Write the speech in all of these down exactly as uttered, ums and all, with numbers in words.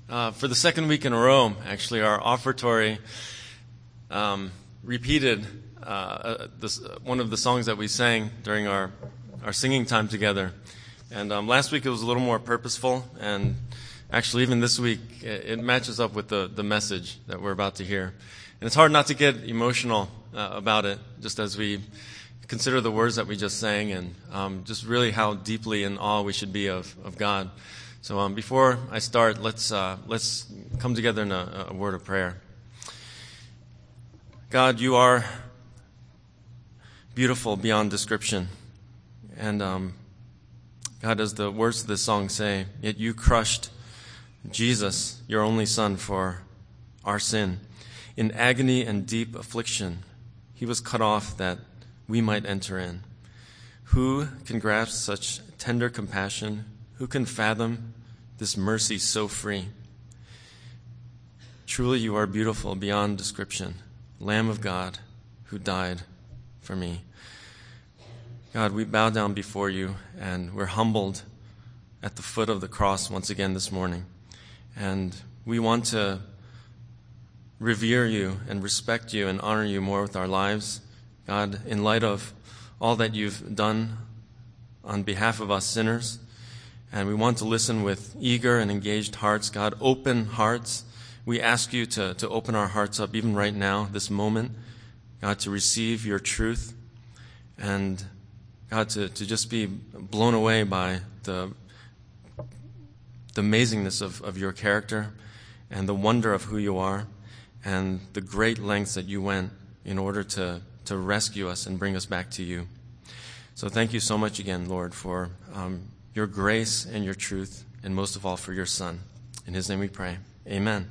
Uh, for the second week in a row, actually, our offertory um, repeated uh, this, one of the songs that we sang during our, our singing time together. And um, last week it was a little more purposeful, and actually even this week it, it matches up with the, the message that we're about to hear. And it's hard not to get emotional uh, about it, just as we consider the words that we just sang, and um, just really how deeply in awe we should be of, of God. So um, before I start, let's uh, let's come together in a, a word of prayer. God, you are beautiful beyond description. And um, God, as the words of this song say, yet you crushed Jesus, your only Son, for our sin. In agony and deep affliction, he was cut off that we might enter in. Who can grasp such tender compassion? Who can fathom this mercy so free? Truly you are beautiful beyond description, Lamb of God who died for me. God, we bow down before you, and we're humbled at the foot of the cross once again this morning. And we want to revere you and respect you and honor you more with our lives. God, in light of all that you've done on behalf of us sinners, and we want to listen with eager and engaged hearts. God, open hearts. We ask you to, to open our hearts up even right now, this moment, God, to receive your truth, and God, to, to just be blown away by the, the amazingness of, of your character and the wonder of who you are and the great lengths that you went in order to to rescue us and bring us back to you. So thank you so much again, Lord, for um, your grace and your truth, and most of all for your Son. In his name we pray. Amen.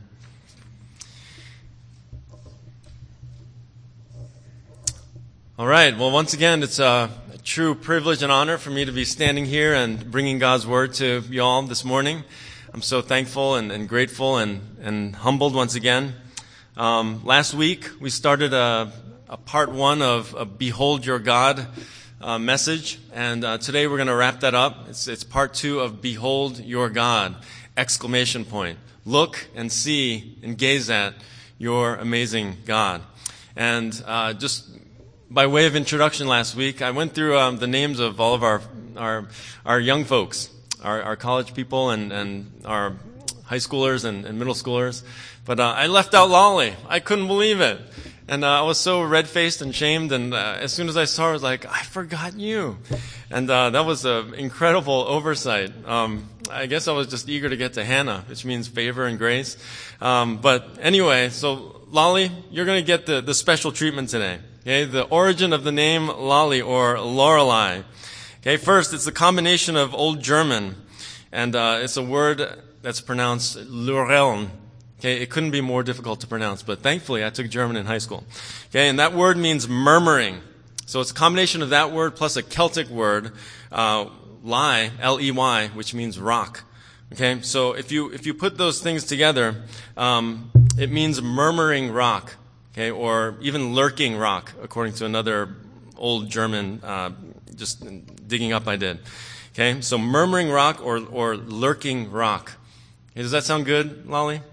All right. Well, once again, it's a true privilege and honor for me to be standing here and bringing God's word to you all this morning. I'm so thankful and, and grateful and, and humbled once again. Um, last week, we started a A part one of a Behold Your God uh, message, and uh, today we're going to wrap that up. It's, it's part two of Behold Your God, exclamation point. Look and see and gaze at your amazing God. And uh, just by way of introduction last week, I went through um, the names of all of our our, our young folks, our, our college people and, and our high schoolers and, and middle schoolers, but uh, I left out Lolly. I couldn't believe it. And uh, I was so red-faced and shamed, and uh, as soon as I saw her, I was like, I forgot you. And uh, that was an incredible oversight. Um, I guess I was just eager to get to Hannah, which means favor and grace. Um, but anyway, so Lolly, you're going to get the, the special treatment today. Okay, the origin of the name Lolly or Lorelei. Okay, first, it's a combination of Old German, and uh, it's a word that's pronounced Lureln. Okay, it couldn't be more difficult to pronounce, but thankfully I took German in high school. Okay, and that word means murmuring. So it's a combination of that word plus a Celtic word, uh, lie, L E Y, which means rock. Okay, so if you if you put those things together, um, it means murmuring rock. Okay, or even lurking rock, according to another old German, uh, just digging up I did. Okay, so murmuring rock or or lurking rock. Okay, does that sound good, Lolly?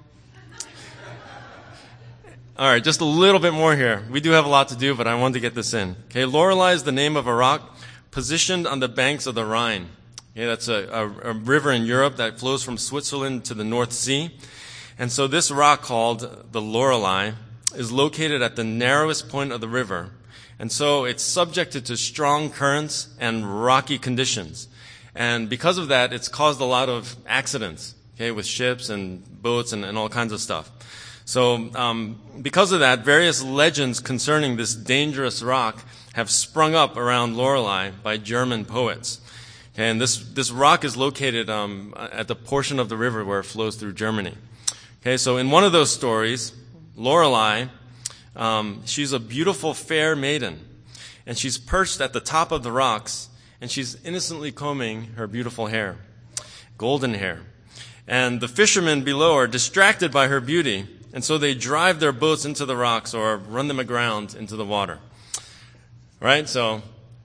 All right, just a little bit more here. We do have a lot to do, but I wanted to get this in. Okay, Lorelei is the name of a rock positioned on the banks of the Rhine. Okay, that's a, a, a river in Europe that flows from Switzerland to the North Sea. And so this rock called the Lorelei is located at the narrowest point of the river. And so it's subjected to strong currents and rocky conditions. And because of that, it's caused a lot of accidents, okay, with ships and boats and, and all kinds of stuff. So um, because of that, various legends concerning this dangerous rock have sprung up around Lorelei by German poets. Okay, and this, this rock is located um, at the portion of the river where it flows through Germany. Okay, so in one of those stories, Lorelei, um, she's a beautiful fair maiden, and she's perched at the top of the rocks, and she's innocently combing her beautiful hair, golden hair. And the fishermen below are distracted by her beauty, and so they drive their boats into the rocks or run them aground into the water. Right? So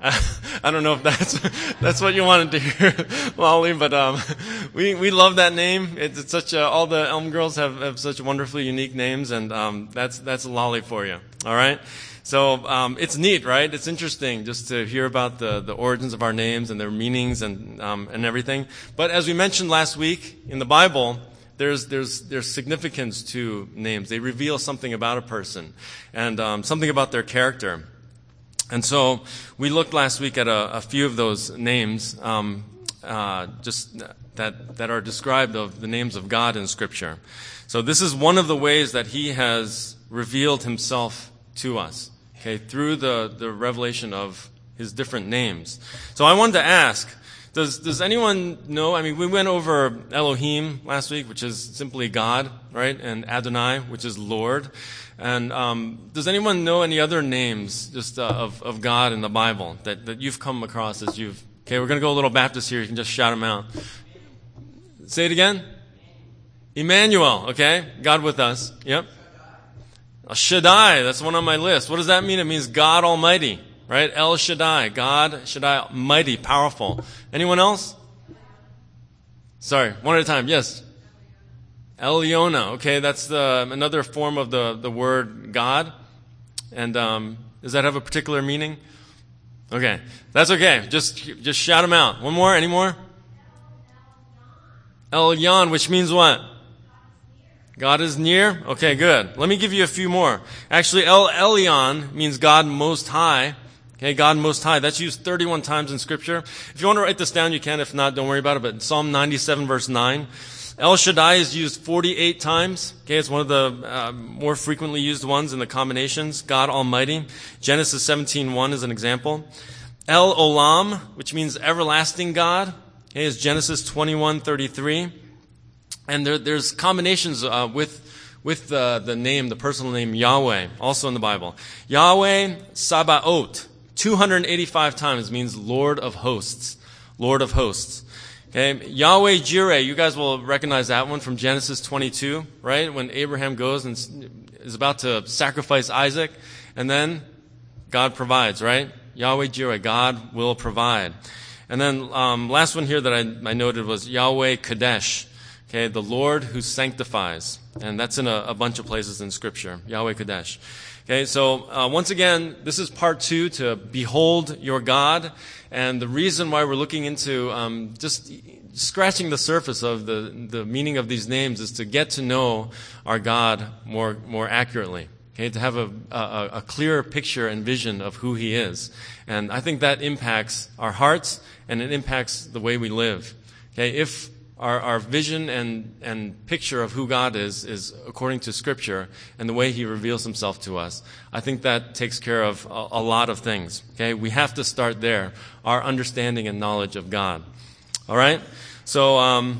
I don't know if that's that's what you wanted to hear, Lolly, but um, we we love that name. It's, it's such a, all the Elm girls have, have such wonderfully unique names, and um, that's that's Lolly for you. All right. So um, it's neat, right? It's interesting just to hear about the, the origins of our names and their meanings and um, and everything. But as we mentioned last week, in the Bible, there's there's there's significance to names. They reveal something about a person and um, something about their character. And so we looked last week at a, a few of those names, um, uh, just that that are described of the names of God in Scripture. So this is one of the ways that He has revealed Himself to us. Okay, through the, the revelation of His different names. So I wanted to ask, does does anyone know, I mean, we went over Elohim last week, which is simply God, right? And Adonai, which is Lord. And um, does anyone know any other names just uh, of, of God in the Bible that, that you've come across as you've... Okay, we're going to go a little Baptist here. You can just shout them out. Say it again. Emmanuel, okay? God with us. Yep. Shaddai, that's one on my list. What does that mean? It means God Almighty, right? El Shaddai, God Shaddai, mighty, powerful. Anyone else? Sorry, one at a time. Yes. Eliona, okay, that's the, another form of the, the word God. And um, does that have a particular meaning? Okay, that's okay. Just just shout them out. One more, any more? Elyon, which means what? God is near? Okay, good. Let me give you a few more. Actually, El Elyon means God Most High. Okay, God Most High. That's used thirty-one times in Scripture. If you want to write this down, you can. If not, don't worry about it. But Psalm ninety-seven, verse nine. El Shaddai is used forty-eight times. Okay, it's one of the uh, more frequently used ones in the combinations. God Almighty. Genesis seventeen one is an example. El Olam, which means everlasting God. Okay, is Genesis twenty-one thirty-three. And there, there's combinations uh, with with the, the name, the personal name Yahweh, also in the Bible. Yahweh Sabaoth, two hundred eighty-five times means Lord of hosts. Lord of hosts. Okay, Yahweh Jireh, you guys will recognize that one from Genesis twenty-two, right? When Abraham goes and is about to sacrifice Isaac, and then God provides, right? Yahweh Jireh, God will provide. And then um, last one here that I, I noted was Yahweh Kadesh. Okay, the Lord who sanctifies. And that's in a, a bunch of places in Scripture. Yahweh Kadesh. Okay, so uh, once again, this is part two to Behold Your God. And the reason why we're looking into um, just scratching the surface of the, the meaning of these names is to get to know our God more more accurately. Okay, to have a, a, a clearer picture and vision of who He is. And I think that impacts our hearts and it impacts the way we live. Okay, if Our, our vision and, and picture of who God is is according to Scripture and the way He reveals Himself to us, I think that takes care of a, a lot of things. Okay, we have to start there, our understanding and knowledge of God. All right, so um,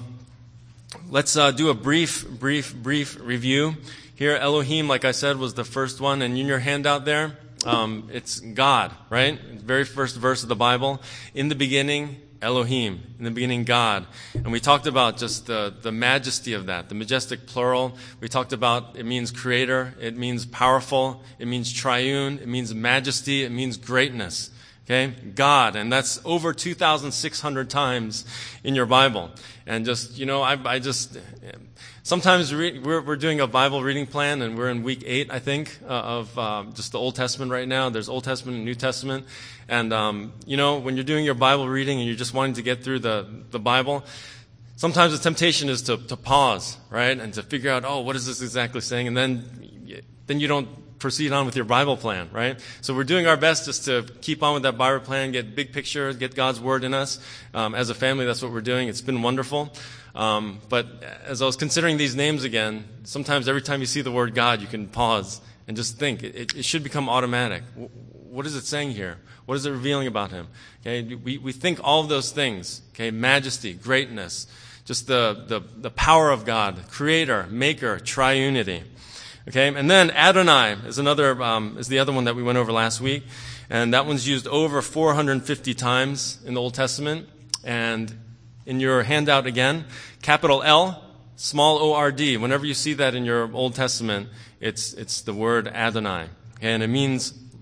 let's uh, do a brief, brief, brief review. Here, Elohim, like I said, was the first one, and in your handout there, um, it's God, right? Very first verse of the Bible. In the beginning, Elohim, in the beginning, God. And we talked about just the, the majesty of that, the majestic plural. We talked about it means creator, it means powerful, it means triune, it means majesty, it means greatness. Okay? God. And that's over two thousand six hundred times in your Bible. And just, you know, I, I just... Sometimes re- we're, we're doing a Bible reading plan, and we're in week eight, I think, uh, of uh, just the Old Testament right now. There's Old Testament and New Testament. And, um, you know, when you're doing your Bible reading and you're just wanting to get through the, the Bible, sometimes the temptation is to, to pause, right, and to figure out, oh, what is this exactly saying? And then, then you don't proceed on with your Bible plan, right? So we're doing our best just to keep on with that Bible plan, get big picture, get God's Word in us. Um, as a family, that's what we're doing. It's been wonderful. Um, but as I was considering these names again, sometimes every time you see the word God, you can pause and just think. It, it should become automatic. What is it saying here? What is it revealing about Him? Okay, we, we think all of those things. Okay, majesty, greatness, just the, the, the power of God, Creator, Maker, triunity. Okay, and then Adonai is another um, is the other one that we went over last week, and that one's used over four hundred fifty times in the Old Testament. And in your handout again, capital L, small O R D. Whenever you see that in your Old Testament, it's it's the word Adonai. Okay, and it means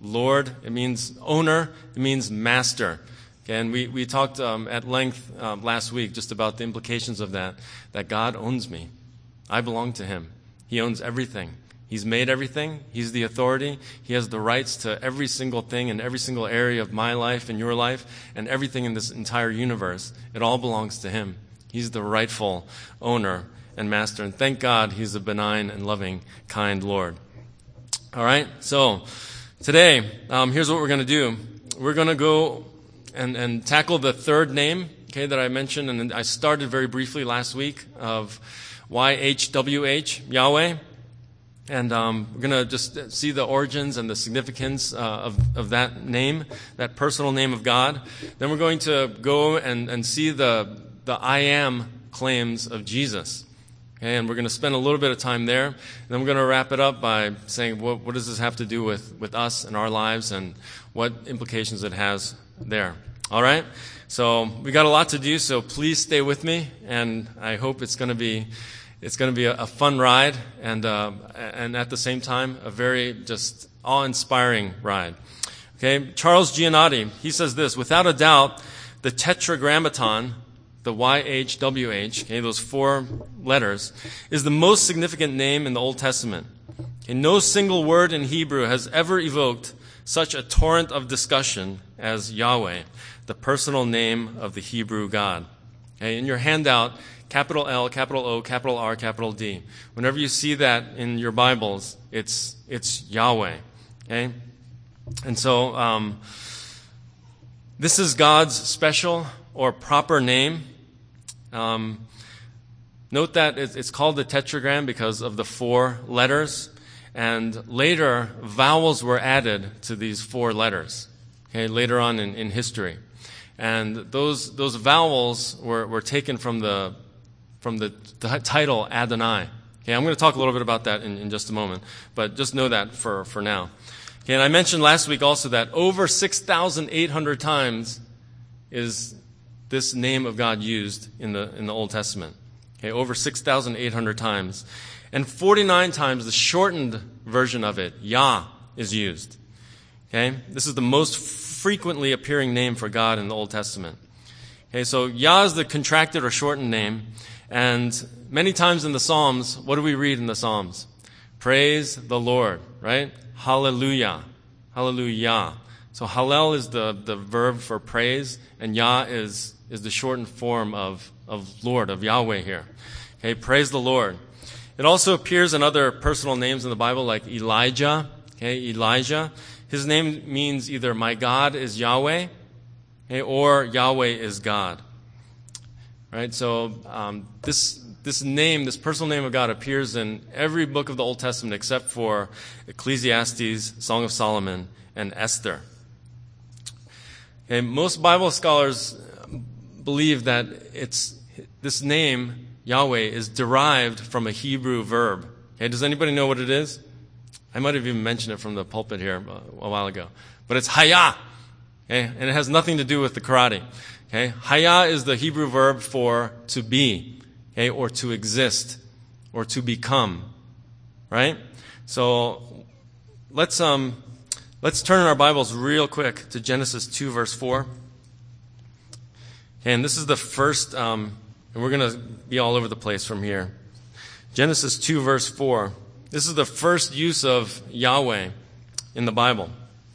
Lord. It means owner. It means master. Okay, and we, we talked um, at length um, last week just about the implications of that, that God owns me. I belong to him. He owns everything. He's made everything. He's the authority. He has the rights to every single thing in every single area of my life and your life and everything in this entire universe. It all belongs to him. He's the rightful owner and master. And thank God he's a benign and loving, kind Lord. All right, so today, um, here's what we're going to do. We're going to go and, and tackle the third name, okay, that I mentioned, and I started very briefly last week of Y H W H, Yahweh. And um, we're going to just see the origins and the significance uh, of, of that name, that personal name of God. Then we're going to go and, and see the, the I am claims of Jesus. Okay, and we're going to spend a little bit of time there. And then we're going to wrap it up by saying, what, what does this have to do with, with us and our lives and what implications it has there. All right? So we got a lot to do, so please stay with me. And I hope it's going to be it's going to be a, a fun ride and uh, and at the same time a very just awe-inspiring ride. Okay, Charles Giannotti, he says this: without a doubt, the Tetragrammaton, the Y H W H, okay, those four letters, is the most significant name in the Old Testament. Okay, no single word in Hebrew has ever evoked such a torrent of discussion as Yahweh, the personal name of the Hebrew God. Okay, in your handout, capital L, capital O, capital R, capital D. Whenever you see that in your Bibles, it's it's Yahweh. Okay, and so um, this is God's special or proper name. Um, note that it's called the tetragram because of the four letters, and later vowels were added to these four letters. Okay, later on in, in history, and those those vowels were, were taken from the from the, the title Adonai. Okay, I'm going to talk a little bit about that in, in just a moment, but just know that for, for now. Okay, and I mentioned last week also that over six thousand eight hundred times is this name of God used in the in the Old Testament. Okay, over six thousand eight hundred times. And forty-nine times the shortened version of it, Yah, is used. Okay, this is the most frequently appearing name for God in the Old Testament. Okay, so Yah is the contracted or shortened name. And many times in the Psalms, what do we read in the Psalms? Praise the Lord, right? Hallelujah. Hallelujah. So Hallel is the, the verb for praise, and Yah is, is the shortened form of, of Lord, of Yahweh here. Okay, praise the Lord. It also appears in other personal names in the Bible like Elijah. Okay, Elijah. His name means either my God is Yahweh, okay, or Yahweh is God. Right, so um, this this name, this personal name of God, appears in every book of the Old Testament except for Ecclesiastes, Song of Solomon, and Esther. Okay, most Bible scholars believe that it's this name Yahweh is derived from a Hebrew verb. Okay, does anybody know what it is? I might have even mentioned it from the pulpit here a while ago, but it's Hayah. Okay, and it has nothing to do with the karate. Okay, Hayah is the Hebrew verb for to be, okay, or to exist, or to become, right? So let's um let's turn in our Bibles real quick to Genesis two, verse four. Okay, and this is the first, um, and we're going to be all over the place from here. Genesis two, verse four. This is the first use of Yahweh in the Bible.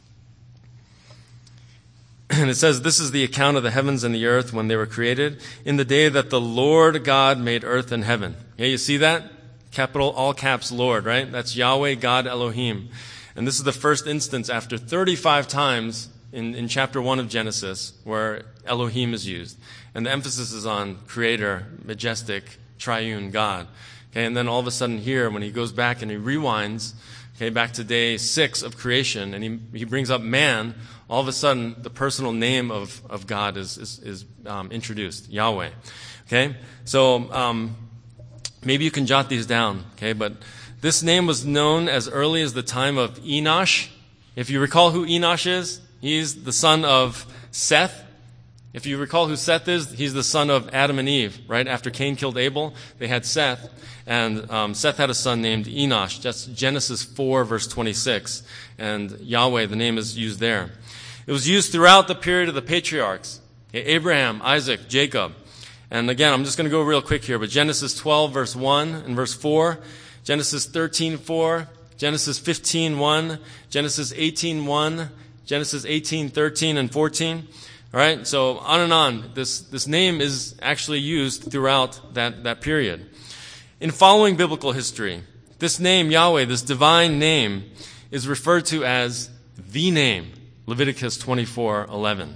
And it says, this is the account of the heavens and the earth when they were created, in the day that the Lord God made earth and heaven. Okay, you see that? Capital, all caps, Lord, right? That's Yahweh, God, Elohim. And this is the first instance after thirty-five times in, in chapter one of Genesis where Elohim is used. And the emphasis is on creator, majestic, triune God. Okay, and then all of a sudden here, when he goes back and he rewinds, okay, back to day six of creation, and he, he brings up man, all of a sudden, the personal name of, of God is, is, is um, introduced, Yahweh. Okay? So, um, maybe you can jot these down, okay? But this name was known as early as the time of Enosh. If you recall who Enosh is, he's the son of Seth. If you recall who Seth is, he's the son of Adam and Eve, right? After Cain killed Abel, they had Seth, and um, Seth had a son named Enosh. That's Genesis four, verse twenty-six, and Yahweh, the name is used there. It was used throughout the period of the patriarchs, okay? Abraham, Isaac, Jacob. And again, I'm just going to go real quick here, but Genesis twelve, verse one and verse four, Genesis thirteen, four, Genesis fifteen, one, Genesis eighteen, one, Genesis eighteen, thirteen, and fourteen. All right, so on and on. This this name is actually used throughout that, that period. In following biblical history, this name, Yahweh, this divine name, is referred to as the name, Leviticus twenty-four, eleven.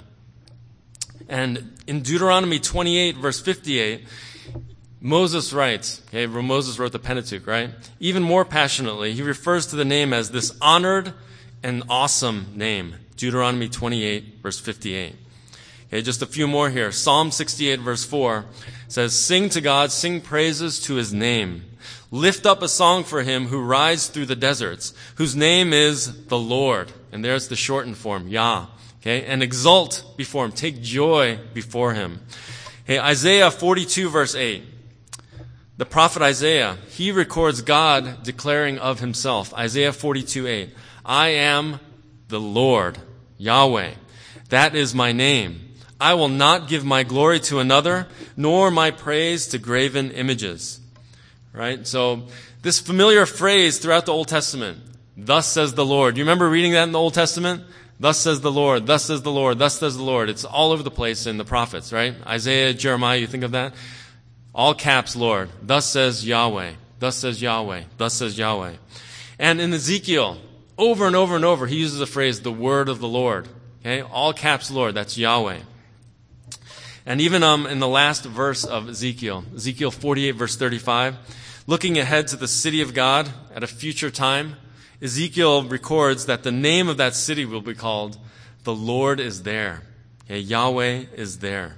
And in Deuteronomy twenty-eight, verse fifty-eight, Moses writes, okay, Moses wrote the Pentateuch, right? Even more passionately, he refers to the name as this honored and awesome name. Deuteronomy twenty-eight, verse fifty-eight. Okay, just a few more here. Psalm sixty-eight, verse four says, "Sing to God, sing praises to his name. Lift up a song for him who rides through the deserts, whose name is the Lord." And there's the shortened form, Yah. Okay, and exult before him. Take joy before him. Hey, Isaiah forty-two, verse eight. The prophet Isaiah, he records God declaring of himself. Isaiah forty-two, eight. "I am the Lord, Yahweh. That is my name. I will not give my glory to another, nor my praise to graven images." Right? So this familiar phrase throughout the Old Testament, "Thus says the Lord." You remember reading that in the Old Testament? Thus says the Lord, thus says the Lord, thus says the Lord. It's all over the place in the prophets, right? Isaiah, Jeremiah, you think of that? All caps, Lord. Thus says Yahweh. Thus says Yahweh. Thus says Yahweh. And in Ezekiel, over and over and over, he uses the phrase, "the word of the Lord." Okay? All caps, Lord. That's Yahweh. And even um, in the last verse of Ezekiel, Ezekiel forty-eight, verse thirty-five, looking ahead to the city of God at a future time, Ezekiel records that the name of that city will be called "The Lord is There." Okay? Yahweh is there.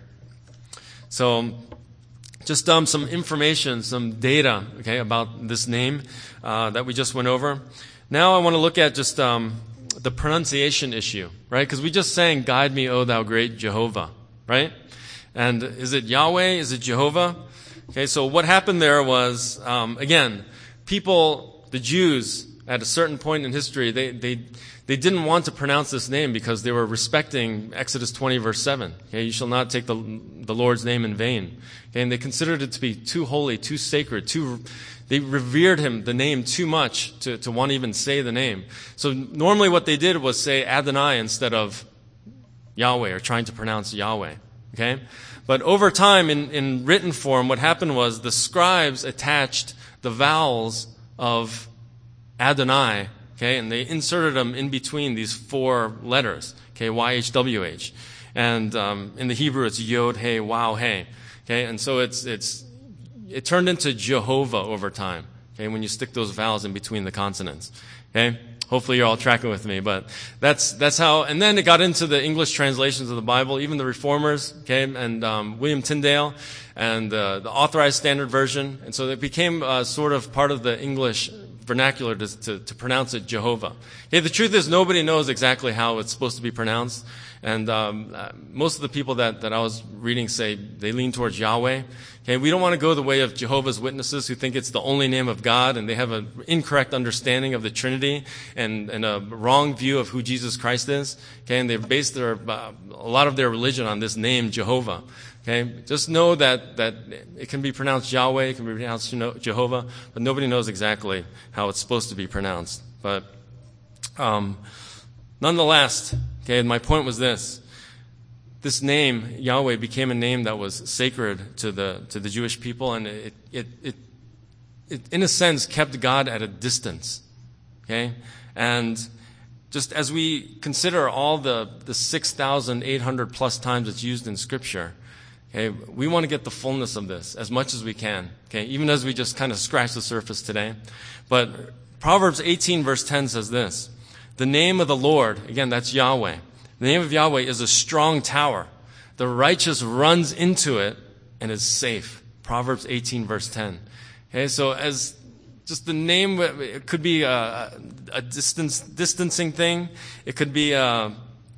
So just um, some information, some data, okay, about this name uh, that we just went over. Now I want to look at just um, the pronunciation issue, right? Because we just sang, "Guide me, O thou great Jehovah," right? And is it Yahweh? Is it Jehovah? Okay, so what happened there was, um, again, people, the Jews, at a certain point in history, they, they, they didn't want to pronounce this name because they were respecting Exodus twenty, verse seven. Okay, "You shall not take the, the Lord's name in vain." Okay, and they considered it to be too holy, too sacred, too, they revered him, the name, too much to, to want to even say the name. So normally what they did was say Adonai instead of Yahweh, or trying to pronounce Yahweh. Okay? But over time, in, in written form, what happened was the scribes attached the vowels of Adonai, okay, and they inserted them in between these four letters, okay, Y H W H. And um, in the Hebrew, it's Yod, Hey, Wow, Hey. Okay, and so it's it's it turned into Jehovah over time, okay, when you stick those vowels in between the consonants. Okay? Hopefully you're all tracking with me, but that's that's how. And then it got into the English translations of the Bible, even the Reformers, okay, and um, William Tyndale, and uh, the Authorized Standard Version, and so it became uh, sort of part of the English vernacular to, to, to pronounce it Jehovah. Okay, the truth is nobody knows exactly how it's supposed to be pronounced, and um, uh, most of the people that, that I was reading say they lean towards Yahweh. Okay, we don't want to go the way of Jehovah's Witnesses who think it's the only name of God, and they have an incorrect understanding of the Trinity and, and a wrong view of who Jesus Christ is. Okay, and they've based their, uh, a lot of their religion on this name Jehovah. Okay, just know that, that it can be pronounced Yahweh, it can be pronounced Jehovah, but nobody knows exactly how it's supposed to be pronounced. But um, nonetheless, okay, my point was this. This name, Yahweh, became a name that was sacred to the to the Jewish people, and it it it, it in a sense kept God at a distance. Okay? And just as we consider all the, the six thousand eight hundred plus times it's used in Scripture, okay, we want to get the fullness of this as much as we can, okay, even as we just kind of scratch the surface today. But Proverbs eighteen, verse ten says this, "The name of the Lord," again, that's Yahweh, "the name of Yahweh is a strong tower. The righteous runs into it and is safe." Proverbs eighteen, verse ten. Okay, so as just the name, it could be a, a distance, distancing thing. It could be a,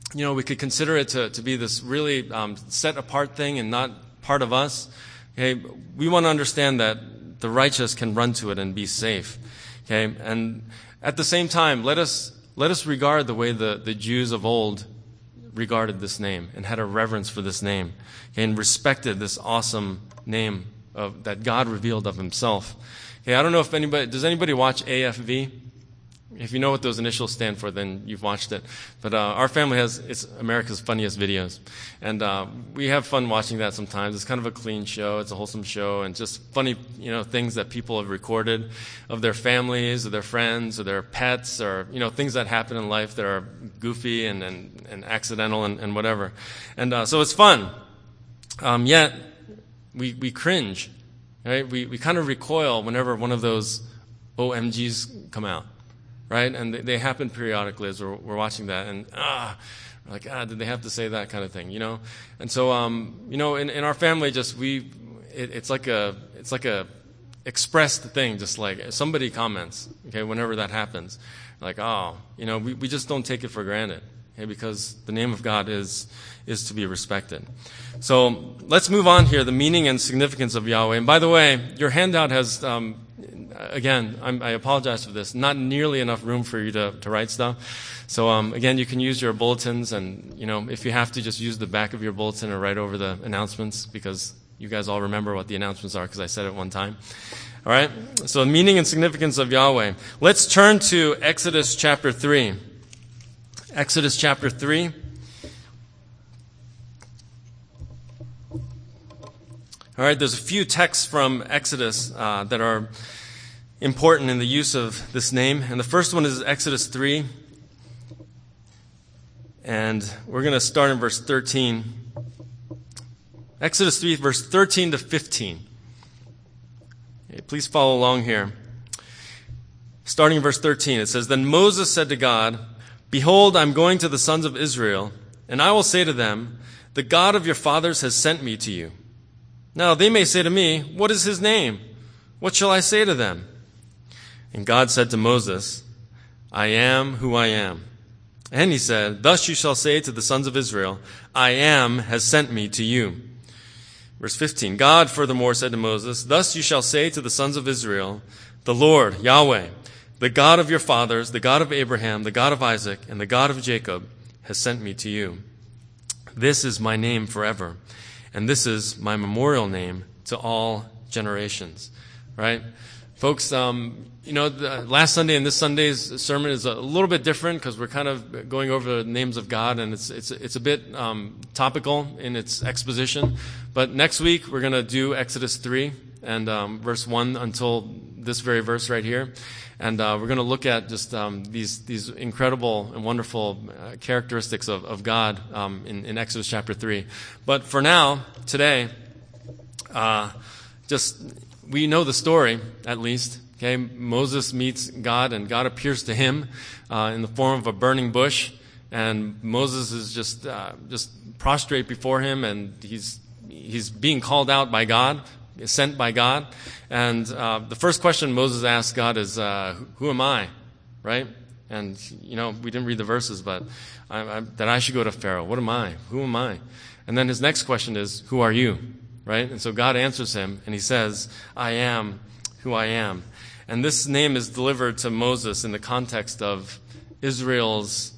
you know, we could consider it to, to be this really um, set apart thing and not part of us. Okay, we want to understand that the righteous can run to it and be safe. Okay, and at the same time, let us let us regard the way the, the Jews of old regarded this name and had a reverence for this name, okay, and respected this awesome name of, that God revealed of Himself. Okay, I don't know if anybody does anybody watch A F V? If you know what those initials stand for, then you've watched it. But uh, our family has it's America's Funniest Videos, and uh, we have fun watching that sometimes. It's kind of a clean show, it's a wholesome show, and just funny, you know, things that people have recorded of their families, or their friends, or their pets, or you know, things that happen in life that are goofy and and, and accidental and, and whatever. And uh, so it's fun. Um, yet we we cringe, right? We we kind of recoil whenever one of those O M Gs come out. Right? And they, they happen periodically as we're, we're watching that. And, ah, we're like, ah, did they have to say that kind of thing, you know? And so, um, you know, in, in our family, just we, it, it's like a, it's like a expressed thing, just like somebody comments, okay, whenever that happens. Like, oh, you know, we, we just don't take it for granted, okay, because the name of God is, is to be respected. So let's move on here, the meaning and significance of Yahweh. And by the way, your handout has, um, Again, I'm, I apologize for this. Not nearly enough room for you to, to write stuff. So um, again, you can use your bulletins, and you know, if you have to, just use the back of your bulletin or write over the announcements, because you guys all remember what the announcements are because I said it one time. All right. So the meaning and significance of Yahweh. Let's turn to Exodus chapter three. Exodus chapter three. All right. There's a few texts from Exodus uh, that are important in the use of this name. And the first one is Exodus three. And we're going to start in verse thirteen. Exodus three, verse thirteen to fifteen. Okay, please follow along here. Starting in verse thirteen, it says, Then Moses said to God, Behold, I'm going to the sons of Israel, and I will say to them, The God of your fathers has sent me to you. Now they may say to me, What is his name? What shall I say to them? And God said to Moses, I am who I am. And he said, Thus you shall say to the sons of Israel, I am has sent me to you. Verse fifteen, God furthermore said to Moses, Thus you shall say to the sons of Israel, The Lord, Yahweh, the God of your fathers, the God of Abraham, the God of Isaac, and the God of Jacob, has sent me to you. This is my name forever, and this is my memorial name to all generations. Right? Folks, um, you know, the last Sunday and this Sunday's sermon is a little bit different because we're kind of going over the names of God, and it's it's it's a bit um, topical in its exposition. But next week we're going to do Exodus three and um, verse one until this very verse right here, and uh, we're going to look at just um, these these incredible and wonderful uh, characteristics of of God um, in, in Exodus chapter three. But for now, today, uh, just. We know the story, at least. Okay, Moses meets God, and God appears to him uh, in the form of a burning bush, and Moses is just uh, just prostrate before him, and he's he's being called out by God, sent by God. And uh, the first question Moses asks God is, uh, "Who am I?" Right? And you know, we didn't read the verses, but I, I, that I should go to Pharaoh. What am I? Who am I? And then his next question is, "Who are you?" Right? And so God answers him, and he says, I am who I am. And this name is delivered to Moses in the context of Israel's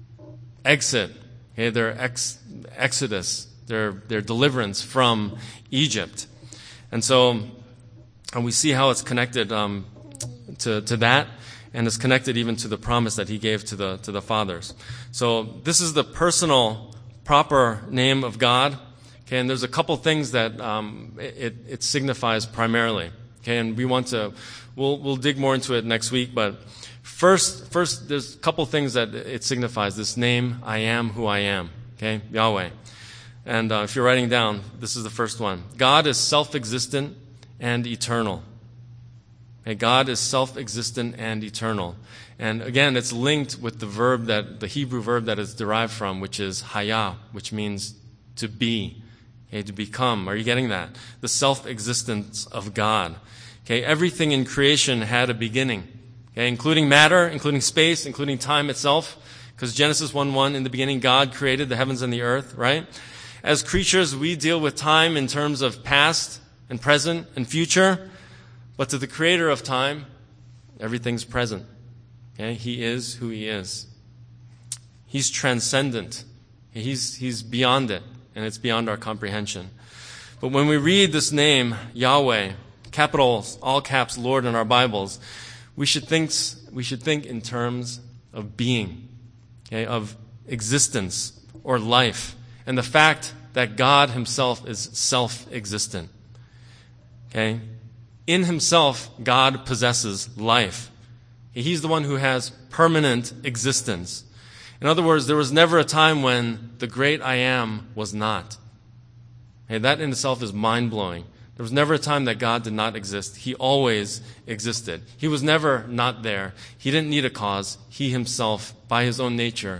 exit, okay, their ex- exodus, their, their deliverance from Egypt. And so and we see how it's connected um, to, to that, and it's connected even to the promise that he gave to the, to the fathers. So this is the personal, proper name of God. Okay, and there's a couple things that um, it, it signifies primarily. Okay, and we want to, we'll we'll dig more into it next week. But first, first there's a couple things that it signifies. This name, I am who I am. Okay, Yahweh. And uh, if you're writing down, this is the first one. God is self-existent and eternal. Okay, God is self-existent and eternal. And again, it's linked with the verb that the Hebrew verb that it's derived from, which is haya, which means to be. Okay, to become. Are you getting that? The self-existence of God. Okay, everything in creation had a beginning. Okay, including matter, including space, including time itself. Because Genesis one one, in the beginning, God created the heavens and the earth, right? As creatures, we deal with time in terms of past and present and future. But to the creator of time, everything's present. Okay? He is who he is. He's transcendent. He's, he's beyond it, and it's beyond our comprehension. But when we read this name, Yahweh, capitals, all caps, Lord in our Bibles, we should think, we should think in terms of being, okay, of existence or life, and the fact that God himself is self-existent. Okay? In himself, God possesses life. He's the one who has permanent existence. In other words, there was never a time when the great I am was not. Okay, that in itself is mind-blowing. There was never a time that God did not exist. He always existed. He was never not there. He didn't need a cause. He himself, by his own nature,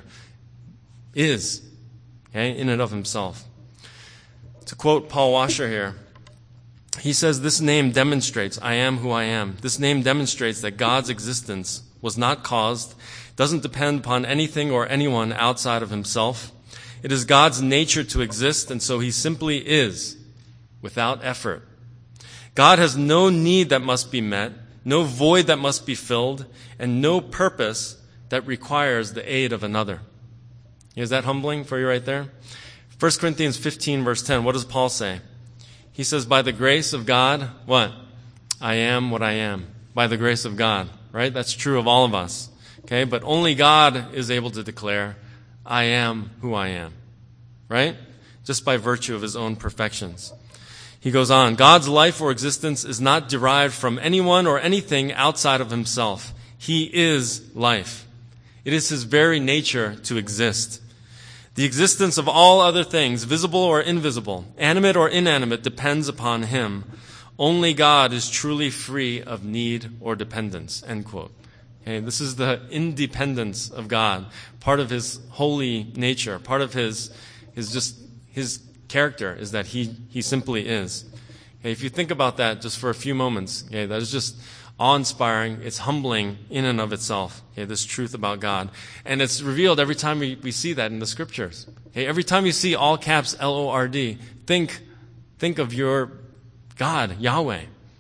is, okay, in and of himself. To quote Paul Washer here, he says, this name demonstrates, I am who I am. This name demonstrates that God's existence was not caused, doesn't depend upon anything or anyone outside of himself. It is God's nature to exist, and so he simply is, without effort. God has no need that must be met, no void that must be filled, and no purpose that requires the aid of another. Is that humbling for you right there? First Corinthians fifteen, verse ten, what does Paul say? He says, by the grace of God, what? I am what I am. By the grace of God, right? That's true of all of us. Okay, but only God is able to declare, I am who I am. Right? Just by virtue of his own perfections. He goes on, God's life or existence is not derived from anyone or anything outside of himself. He is life. It is his very nature to exist. The existence of all other things, visible or invisible, animate or inanimate, depends upon him. Only God is truly free of need or dependence. End quote. Okay, this is the independence of God, part of his holy nature, part of his his just his character is that he he simply is. Okay, if you think about that just for a few moments, okay, that is just awe-inspiring. It's humbling in and of itself, okay, this truth about God. And it's revealed every time we, we see that in the scriptures. Okay, every time you see all caps L O R D, think, think of your God, Yahweh.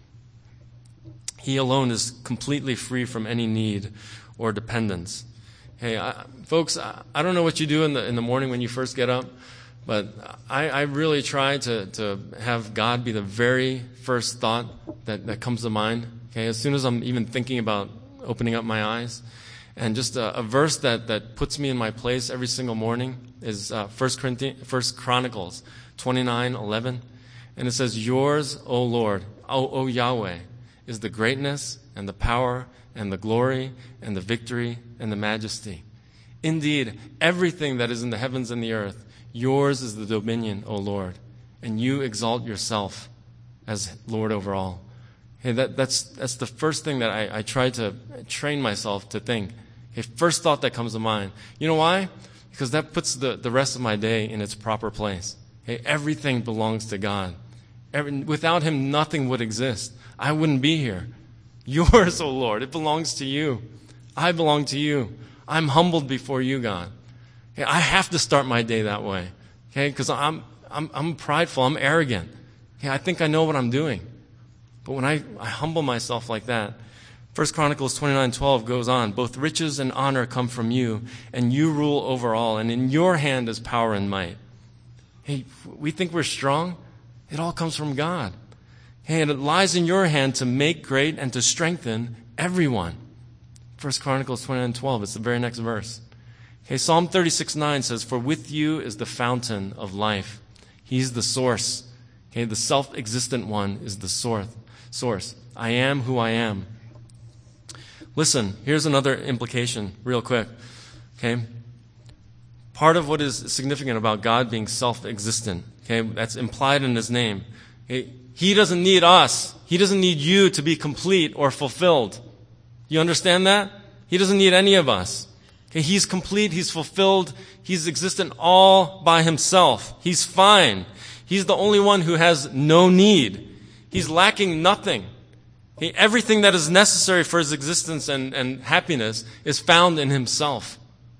He alone is completely free from any need or dependence. Hey, I, folks, I, I don't know what you do in the in the morning when you first get up, but I, I really try to, to have God be the very first thought that, that comes to mind. Okay, as soon as I'm even thinking about opening up my eyes. And just a, a verse that, that puts me in my place every single morning is uh, First Corinthians, First Chronicles twenty-nine eleven. And it says, yours, O Lord, O, o Yahweh, is the greatness and the power and the glory and the victory and the majesty. Indeed, everything that is in the heavens and the earth, yours is the dominion, O Lord, and you exalt yourself as Lord over all. Hey, that, that's that's the first thing that I, I try to train myself to think. Okay, first thought that comes to mind. You know why? Because that puts the, the rest of my day in its proper place. Okay, everything belongs to God. Every, without him, nothing would exist. I wouldn't be here. Yours, O Lord, it belongs to you. I belong to you. I'm humbled before you, God. Okay, I have to start my day that way. Okay, because I'm I'm I'm prideful. I'm arrogant. Okay, I think I know what I'm doing. But when I, I humble myself like that, First Chronicles twenty-nine twelve goes on, both riches and honor come from you, and you rule over all, and in your hand is power and might. Hey, we think we're strong. It all comes from God. Hey, and it lies in your hand to make great and to strengthen everyone. First Chronicles twenty-nine twelve, it's the very next verse. Okay, Psalm thirty-six nine says, for with you is the fountain of life. He's the source. Okay, the self-existent one is the source. Source. I am who I am. Listen, here's another implication real quick. Okay? Part of what is significant about God being self-existent, okay, that's implied in his name. Okay? He doesn't need us. He doesn't need you to be complete or fulfilled. You understand that? He doesn't need any of us. Okay? He's complete, he's fulfilled, he's existent all by himself. He's fine. He's the only one who has no need. He's lacking nothing. Okay, everything that is necessary for his existence and, and happiness is found in himself.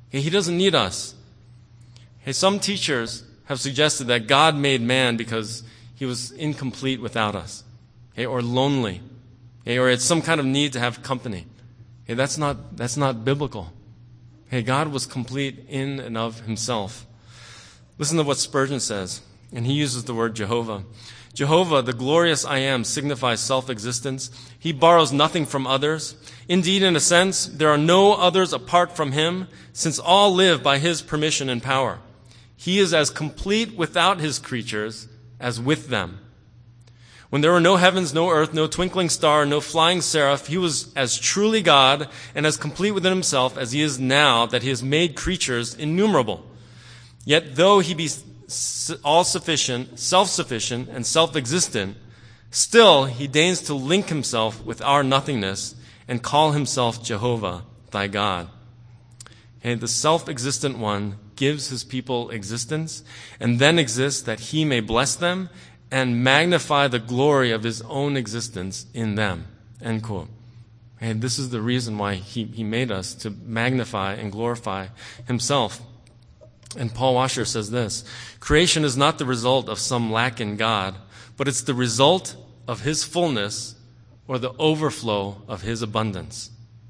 Okay, he doesn't need us. Okay, some teachers have suggested that God made man because he was incomplete without us, okay, or lonely, okay, or it's some kind of need to have company. Okay, that's not that's not biblical. Okay, God was complete in and of himself. Listen to what Spurgeon says, and he uses the word Jehovah. Jehovah, the glorious I Am, signifies self-existence. He borrows nothing from others. Indeed, in a sense, there are no others apart from him, since all live by his permission and power. He is as complete without his creatures as with them. When there were no heavens, no earth, no twinkling star, no flying seraph, he was as truly God and as complete within himself as he is now that he has made creatures innumerable. Yet though he be all-sufficient, self-sufficient, and self-existent, still he deigns to link himself with our nothingness and call himself Jehovah, thy God. And the self-existent one gives his people existence and then exists that he may bless them and magnify the glory of his own existence in them. End quote. And this is the reason why he, he made us, to magnify and glorify himself. And Paul Washer says this: creation is not the result of some lack in God, but it's the result of his fullness or the overflow of his abundance.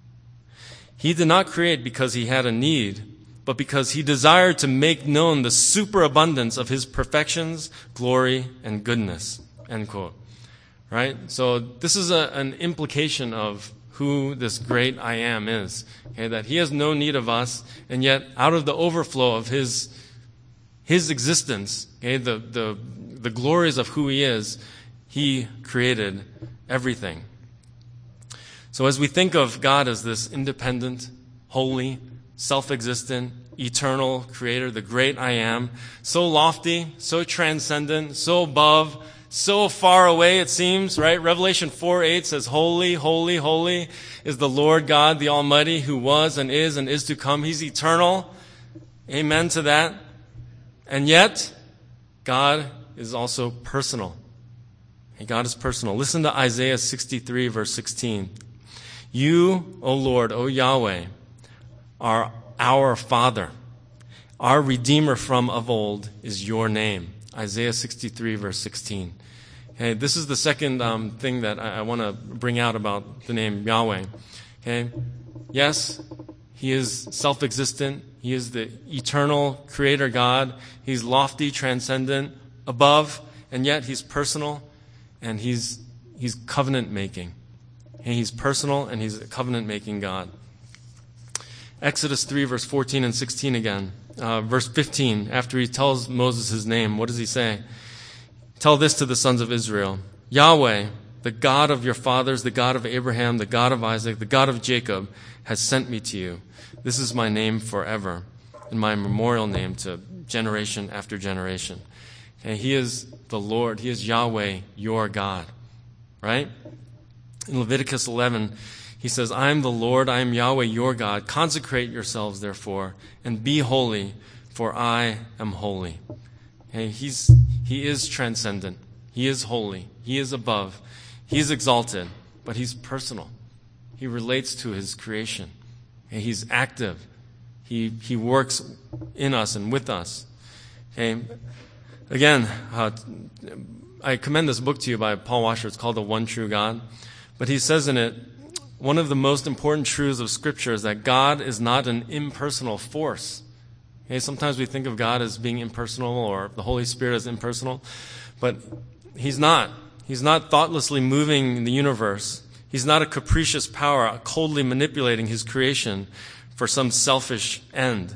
He did not create because he had a need, but because he desired to make known the superabundance of his perfections, glory, and goodness. End quote. Right? So this is a, an implication of who this great I Am is. Okay, that he has no need of us, and yet out of the overflow of his his existence, okay, the, the, the glories of who he is, he created everything. So as we think of God as this independent, holy, self-existent, eternal creator, the great I Am, so lofty, so transcendent, so above, so far away it seems, right? Revelation four eight says, holy, holy, holy is the Lord God, the Almighty, who was and is and is to come. He's eternal. Amen to that. And yet, God is also personal. And God is personal. Listen to Isaiah sixty-three, verse sixteen. You, O Lord, O Yahweh, are our Father. Our Redeemer from of old is your name. Isaiah sixty-three, verse sixteen. Okay, this is the second um, thing that I, I want to bring out about the name Yahweh. Okay, yes, he is self-existent. He is the eternal creator God. He's lofty, transcendent, above, and yet he's personal, and he's he's covenant-making. Okay, he's personal, and he's a covenant-making God. Exodus three, verse fourteen and sixteen again. Uh, verse fifteen, after he tells Moses his name, what does he say? Tell this to the sons of Israel. Yahweh, the God of your fathers, the God of Abraham, the God of Isaac, the God of Jacob, has sent me to you. This is my name forever, and my memorial name to generation after generation. Okay, he is the Lord. He is Yahweh, your God. Right? In Leviticus eleven, he says, I am the Lord, I am Yahweh, your God. Consecrate yourselves, therefore, and be holy, for I am holy. Okay, he's, he is transcendent. He is holy. He is above. He is exalted, but he's personal. He relates to his creation. Okay, he's active. He, he works in us and with us. Okay, again, uh, I commend this book to you by Paul Washer. It's called The One True God. But he says in it, one of the most important truths of Scripture is that God is not an impersonal force. Okay, sometimes we think of God as being impersonal or the Holy Spirit as impersonal, but he's not. He's not thoughtlessly moving in the universe. He's not a capricious power coldly manipulating his creation for some selfish end.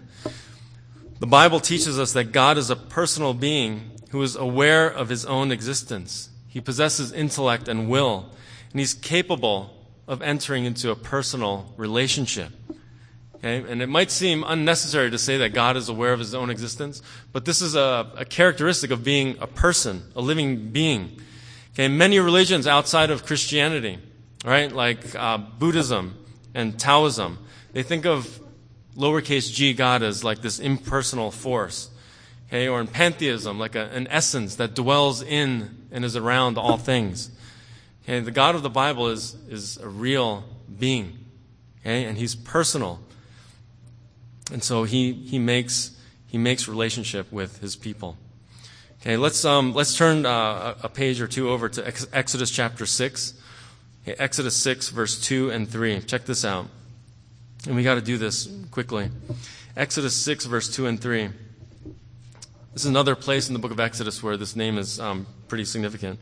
The Bible teaches us that God is a personal being who is aware of his own existence. He possesses intellect and will, and he's capable of entering into a personal relationship. Okay? And it might seem unnecessary to say that God is aware of his own existence, but this is a, a characteristic of being a person, a living being. Okay? Many religions outside of Christianity, right, like uh, Buddhism and Taoism, they think of lowercase g God as like this impersonal force. Okay? Or in pantheism, like a, an essence that dwells in and is around all things. Okay, the God of the Bible is, is a real being, okay, and he's personal. And so he, he makes, he makes relationship with his people. Okay, let's, um, let's turn uh, a page or two over to Ex- Exodus chapter six. Okay, Exodus six, verse two and three. Check this out. And we got to do this quickly. Exodus six, verse two and three. This is another place in the book of Exodus where this name is um, pretty significant.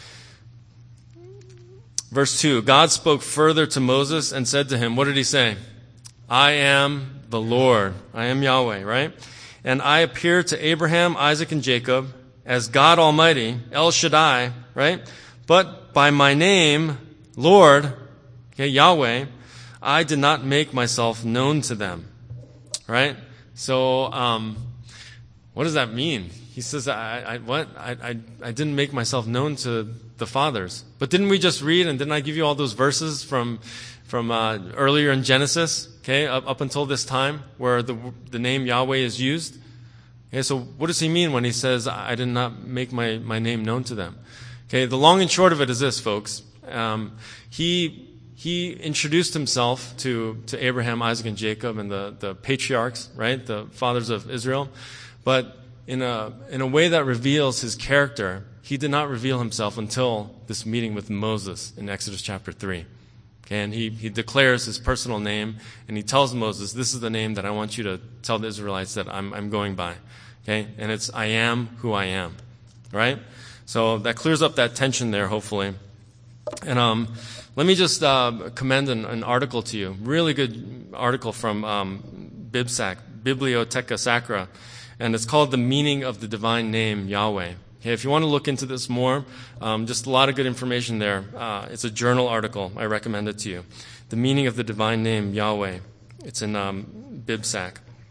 Verse two, God spoke further to Moses and said to him, what did he say? I am the Lord. I am Yahweh, right? And I appeared to Abraham, Isaac, and Jacob as God Almighty, El Shaddai, right? But by my name, Lord, okay, Yahweh, I did not make myself known to them, right? So, um, what does that mean? He says, I, I what? I, I, I didn't make myself known to the fathers. But didn't we just read, and didn't I give you all those verses from from uh, earlier in Genesis, okay, up, up until this time, where the the name Yahweh is used? Okay, so what does he mean when he says, I did not make my, my name known to them? Okay, the long and short of it is this, folks. Um, he he introduced himself to, to Abraham, Isaac, and Jacob, and the, the patriarchs, right, the fathers of Israel. But in a in a way that reveals his character, he did not reveal himself until this meeting with Moses in Exodus chapter three. Okay, and he, he declares his personal name, and he tells Moses, this is the name that I want you to tell the Israelites that I'm I'm going by. Okay, and it's I am who I am. Right? So that clears up that tension there, hopefully. And um, let me just uh, commend an, an article to you. Really good article from um, BibSac, Bibliotheca Sacra. And it's called The Meaning of the Divine Name, Yahweh. Okay, if you want to look into this more, um, just a lot of good information there. Uh, it's a journal article. I recommend it to you. The Meaning of the Divine Name, Yahweh. It's in um, BibSac.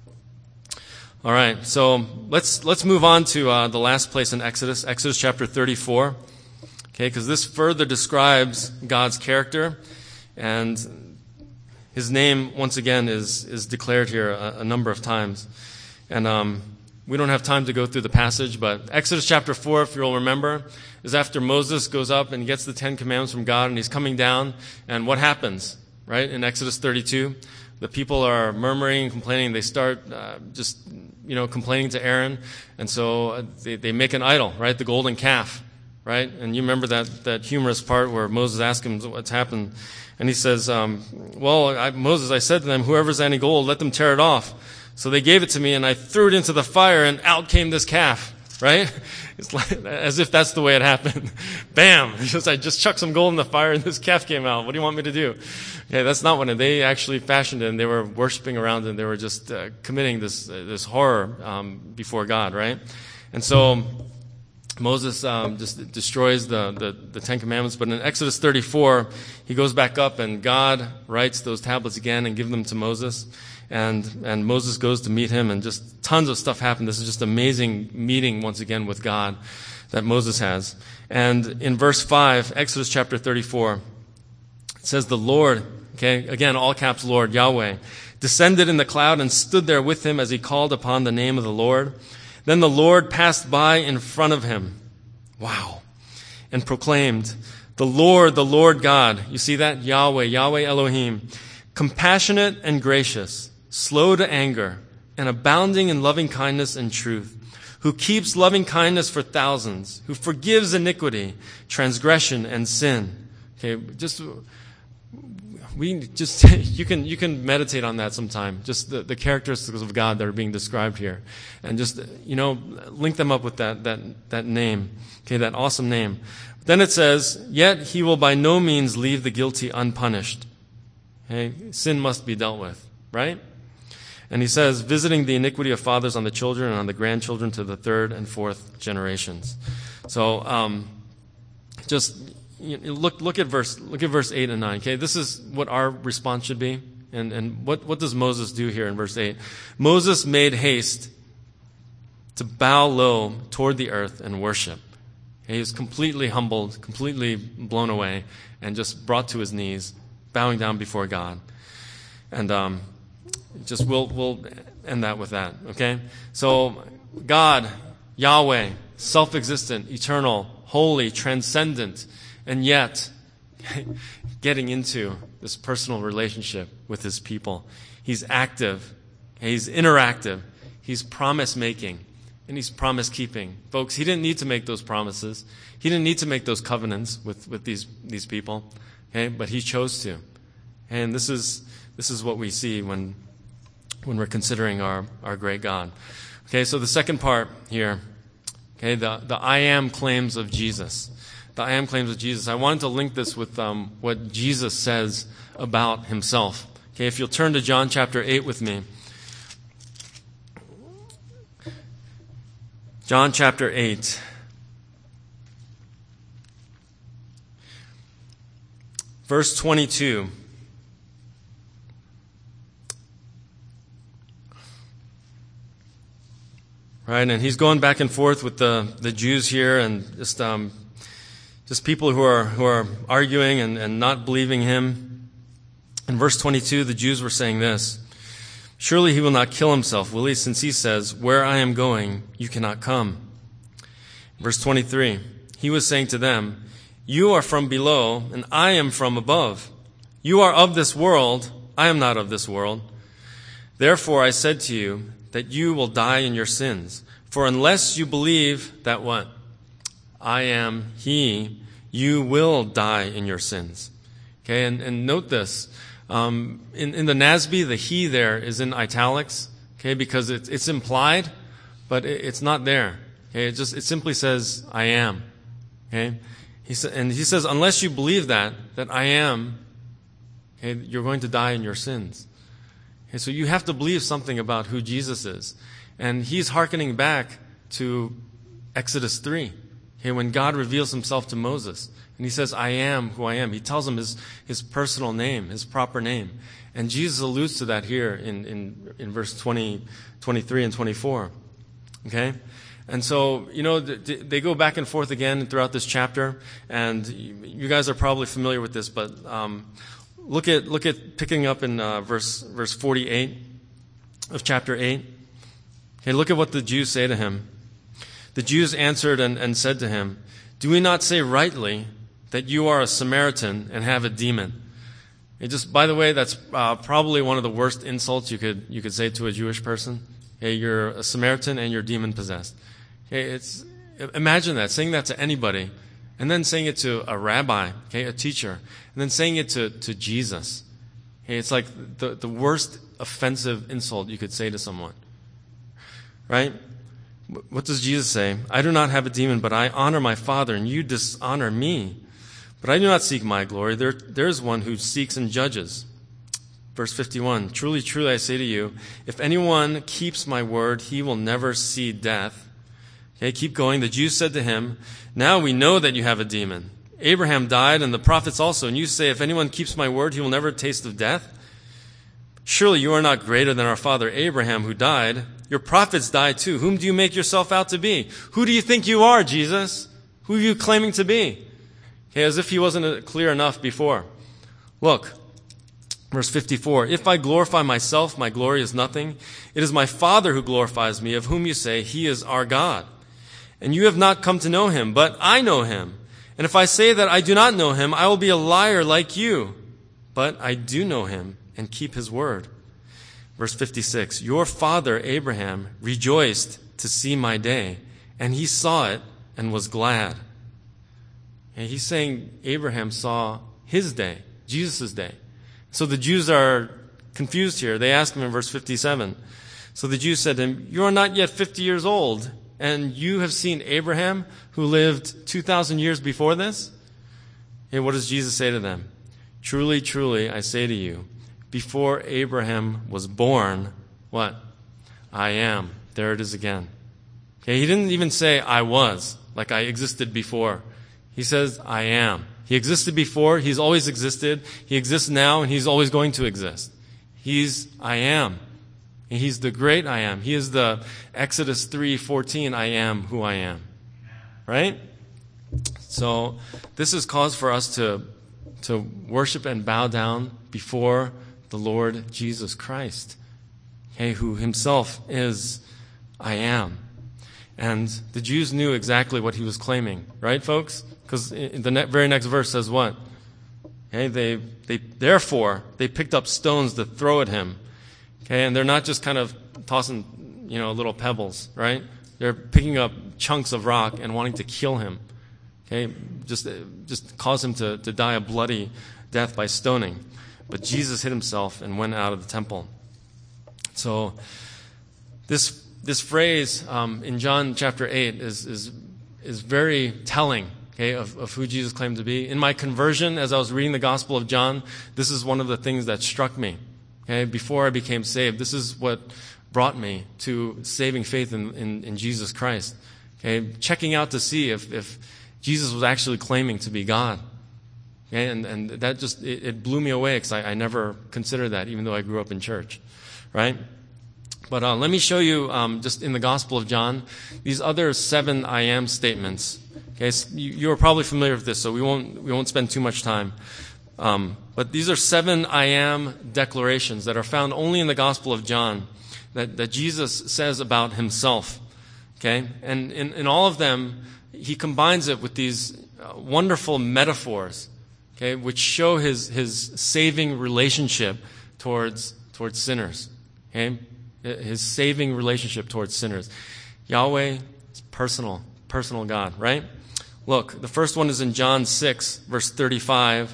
All right, so let's let's move on to uh, the last place in Exodus, Exodus chapter thirty-four. Okay, because this further describes God's character, and his name once again is is declared here a, a number of times. And um, we don't have time to go through the passage, but Exodus chapter four, if you'll remember, is after Moses goes up and gets the Ten Commandments from God, and he's coming down, and what happens, right, in Exodus thirty-two? The people are murmuring and complaining. They start uh, just, you know, complaining to Aaron, and so uh, they, they make an idol, right, the golden calf, right? And you remember that, that humorous part where Moses asks him what's happened, and he says, um, well, I, Moses, I said to them, whoever's any gold, let them tear it off. So they gave it to me, and I threw it into the fire, and out came this calf, right? It's like, as if that's the way it happened. Bam! Just, I just chucked some gold in the fire, and this calf came out. What do you want me to do? Okay, that's not what it, they actually fashioned it, and they were worshiping around it, and they were just uh, committing this uh, this horror um, before God, right? And so Moses um, just destroys the, the, the Ten Commandments, but in Exodus thirty-four, he goes back up, and God writes those tablets again and gives them to Moses. And and Moses goes to meet him, and just tons of stuff happened. This is just amazing meeting once again with God that Moses has. And in verse five, Exodus chapter thirty-four, it says, the Lord, okay, again, all caps Lord, Yahweh, descended in the cloud and stood there with him as he called upon the name of the Lord. Then the Lord passed by in front of him. Wow. And proclaimed, the Lord, the Lord God. You see that? Yahweh, Yahweh Elohim. Compassionate and gracious, slow to anger, and abounding in loving kindness and truth, who keeps loving kindness for thousands, who forgives iniquity, transgression, and sin. Okay, just we just you can you can meditate on that sometime. Just the, the characteristics of God that are being described here, and just you know link them up with that that that name. Okay, that awesome name. Then it says, yet he will by no means leave the guilty unpunished. Okay, sin must be dealt with, right? And he says, visiting the iniquity of fathers on the children and on the grandchildren to the third and fourth generations. So, um, just you know, look look at verse look at verse eight and nine. Okay, this is what our response should be. And and what what does Moses do here in verse eight? Moses made haste to bow low toward the earth and worship. Okay, he was completely humbled, completely blown away, and just brought to his knees, bowing down before God. And um, just we'll we'll end that with that, okay? So God, Yahweh, self-existent, eternal, holy, transcendent, and yet getting into this personal relationship with his people. He's active, Okay, he's interactive. He's promise-making. And he's promise-keeping. Folks, he didn't need to make those promises. He didn't need to make those covenants with, with these, these people. Okay, but he chose to. And this is this is what we see when when we're considering our, our great God. Okay, so the second part here, okay, the, the I am claims of Jesus. The I am claims of Jesus. I wanted to link this with um, what Jesus says about himself. Okay, if you'll turn to John chapter eight with me. John chapter eight. Verse twenty-two. Right, and he's going back and forth with the, the Jews here and just um, just people who are who are arguing and, and not believing him. In verse twenty-two, the Jews were saying this: "Surely he will not kill himself, will he, since he says, 'Where I am going, you cannot come.'" Verse twenty-three, he was saying to them, "You are from below, and I am from above. You are of this world, I am not of this world. Therefore I said to you that you will die in your sins. For unless you believe that what? I am he, you will die in your sins." Okay, and, and note this. Um, in, in the N A S B, the he there is in italics, okay, because it's, it's implied, but it, it's not there. Okay, it just, it simply says, I am. Okay? He sa- and he says, unless you believe that, that I am, okay, you're going to die in your sins. Okay, so you have to believe something about who Jesus is. And he's hearkening back to Exodus three, okay, when God reveals himself to Moses. And he says, I am who I am. He tells him his, his personal name, his proper name. And Jesus alludes to that here in, in, in verse twenty, twenty-three and twenty-four. Okay? And so, you know, they go back and forth again throughout this chapter. And you guys are probably familiar with this, but um, look at look at picking up in uh, verse verse forty-eight of chapter eight. Okay, look at what the Jews say to him. The Jews answered and, and said to him, "Do we not say rightly that you are a Samaritan and have a demon?" It just, by the way, that's uh, probably one of the worst insults you could you could say to a Jewish person. Okay, you're a Samaritan and you're demon possessed. Okay, it's imagine that, saying that to anybody, and then saying it to a rabbi, okay, a teacher, and then saying it to, to Jesus. Okay, it's like the, the worst offensive insult you could say to someone. Right? What does Jesus say? "I do not have a demon, but I honor my Father, and you dishonor me. But I do not seek my glory. There, there is one who seeks and judges." Verse fifty-one, "Truly, truly, I say to you, if anyone keeps my word, he will never see death." Okay, keep going. The Jews said to him, "Now we know that you have a demon. Abraham died, and the prophets also, and you say, if anyone keeps my word, he will never taste of death? Surely you are not greater than our father Abraham, who died. Your prophets died too. Whom do you make yourself out to be? Who do you think you are, Jesus? Who are you claiming to be?" Okay, as if he wasn't clear enough before. Look, verse fifty-four, "If I glorify myself, my glory is nothing. It is my Father who glorifies me, of whom you say, he is our God. And you have not come to know him, but I know him. And if I say that I do not know him, I will be a liar like you. But I do know him and keep his word." Verse fifty-six, "Your father Abraham rejoiced to see my day, and he saw it and was glad." And he's saying Abraham saw his day, Jesus' day. So the Jews are confused here. They ask him in verse fifty-seven. So the Jews said to him, "You are not yet fifty years old, and you have seen Abraham, who lived two thousand years before this?" And what does Jesus say to them? "Truly, truly, I say to you, before Abraham was born," what? "I am." There it is again. Okay, he didn't even say I was, like I existed before. He says I am. He existed before, he's always existed, he exists now, and he's always going to exist. He's I am. And he's the great I am. He is the Exodus three fourteen, I am who I am. Right? So this is cause for us to, to worship and bow down before the Lord Jesus Christ, okay, who himself is I am. And the Jews knew exactly what he was claiming. Right, folks? Because the ne- very next verse says what? Okay, they, they, therefore, they picked up stones to throw at him. Okay, and they're not just kind of tossing, you know, little pebbles, right? They're picking up chunks of rock and wanting to kill him. Okay, just just cause him to, to die a bloody death by stoning. But Jesus hid himself and went out of the temple. So this this phrase um, in John chapter eight is is is very telling, okay, of, of who Jesus claimed to be. In my conversion, as I was reading the Gospel of John, this is one of the things that struck me. Okay, before I became saved, this is what brought me to saving faith in, in, in Jesus Christ. Okay, checking out to see if, if Jesus was actually claiming to be God. Okay, and, and that just, it, it blew me away because I, I never considered that, even though I grew up in church, right? But uh, let me show you, um, just in the Gospel of John, these other seven I am statements. Okay, so you, you are probably familiar with this, so we won't we won't spend too much time. Um, but these are seven I am declarations that are found only in the Gospel of John that, that Jesus says about himself. Okay, and in, in all of them, he combines it with these uh, wonderful metaphors, okay, which show his his saving relationship towards towards sinners. Okay. His saving relationship towards sinners. Yahweh is personal, personal God, right? Look, the first one is in John six, verse thirty-five.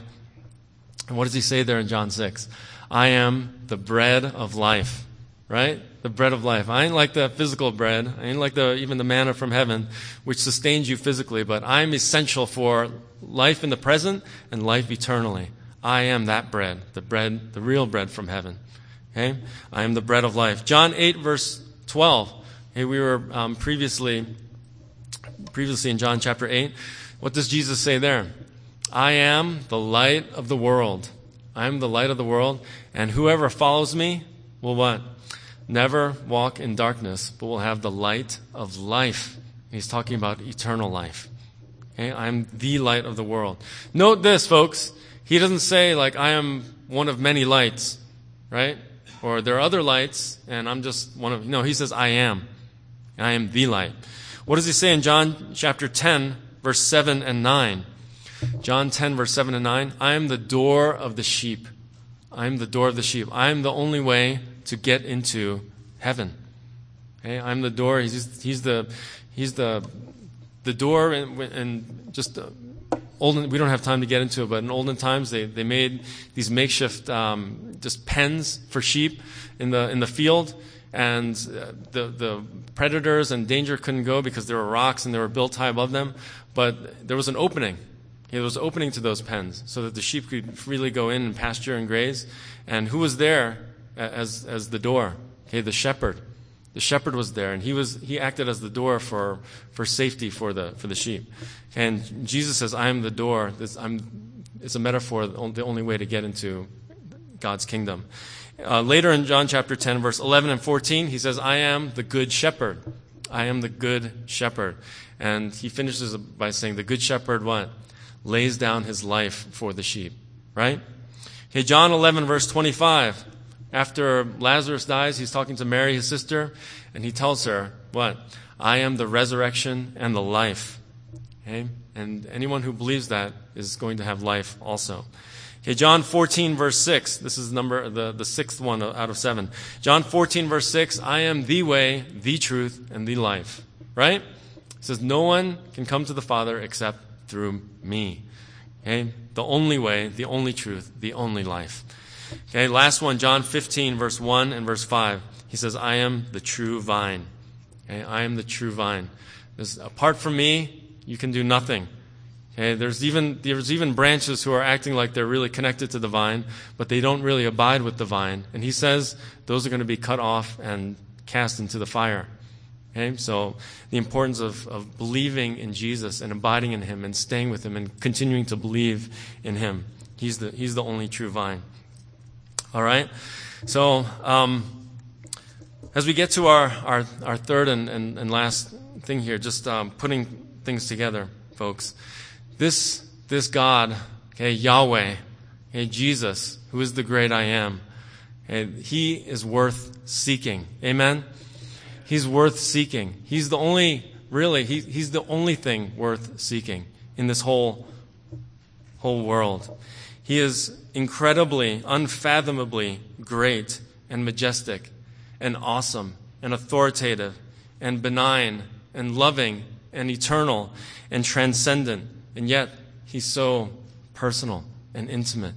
And what does he say there in John six? I am the bread of life, right? The bread of life. I ain't like the physical bread. I ain't like the even the manna from heaven, which sustains you physically, but I'm essential for life in the present and life eternally. I am that bread, the bread, the real bread from heaven. Okay, I am the bread of life. John eight, verse twelve. Okay, we were um, previously previously in John chapter eight. What does Jesus say there? I am the light of the world. I am the light of the world, and whoever follows me will what? Never walk in darkness, but will have the light of life. He's talking about eternal life. Okay, I am the light of the world. Note this, folks. He doesn't say like I am one of many lights, right? Or there are other lights, and I'm just one of... No, he says, I am. I am the light. What does he say in John chapter ten, verse seven and nine? John ten, verse seven and nine. I am the door of the sheep. I am the door of the sheep. I am the only way to get into heaven. Okay? I'm the door. He's, he's the he's the the door, and, and just... Uh, Olden, we don't have time to get into it, but in olden times they, they made these makeshift um, just pens for sheep in the in the field, and uh, the the predators and danger couldn't go because there were rocks and they were built high above them. But there was an opening. There was an opening to those pens so that the sheep could freely go in and pasture and graze. And who was there as as the door? Okay, the shepherd. The shepherd was there, and he was he acted as the door for, for safety for the for the sheep. And Jesus says, "I am the door." This, I'm, it's a metaphor, the only way to get into God's kingdom. Uh, later in John chapter ten, verse eleven and fourteen, he says, "I am the good shepherd." I am the good shepherd, and he finishes by saying, "The good shepherd what? Lays down his life for the sheep." Right? Okay, John eleven, verse twenty-five. After Lazarus dies, he's talking to Mary, his sister, and he tells her, what? I am the resurrection and the life. Okay? And anyone who believes that is going to have life also. Okay, John fourteen, verse six. This is number the, the sixth one out of seven. John fourteen, verse six. I am the way, the truth, and the life. Right? It says, no one can come to the Father except through me. Okay? The only way, the only truth, the only life. Okay, last one, John fifteen, verse one and verse five. He says, I am the true vine. Okay, I am the true vine. There's, apart from me, you can do nothing. Okay, there's even there's even branches who are acting like they're really connected to the vine, but they don't really abide with the vine. And he says those are going to be cut off and cast into the fire. Okay, so the importance of, of believing in Jesus and abiding in him and staying with him and continuing to believe in him. He's the he's the only true vine. All right? So, um, as we get to our, our, our third and, and, and last thing here, just um, putting things together, folks. This, this God, okay, Yahweh, okay, Jesus, who is the great I am, okay, he is worth seeking. Amen? He's worth seeking. He's the only, really, he, he's the only thing worth seeking in this whole, whole world. He is incredibly, unfathomably great and majestic and awesome and authoritative and benign and loving and eternal and transcendent. And yet, he's so personal and intimate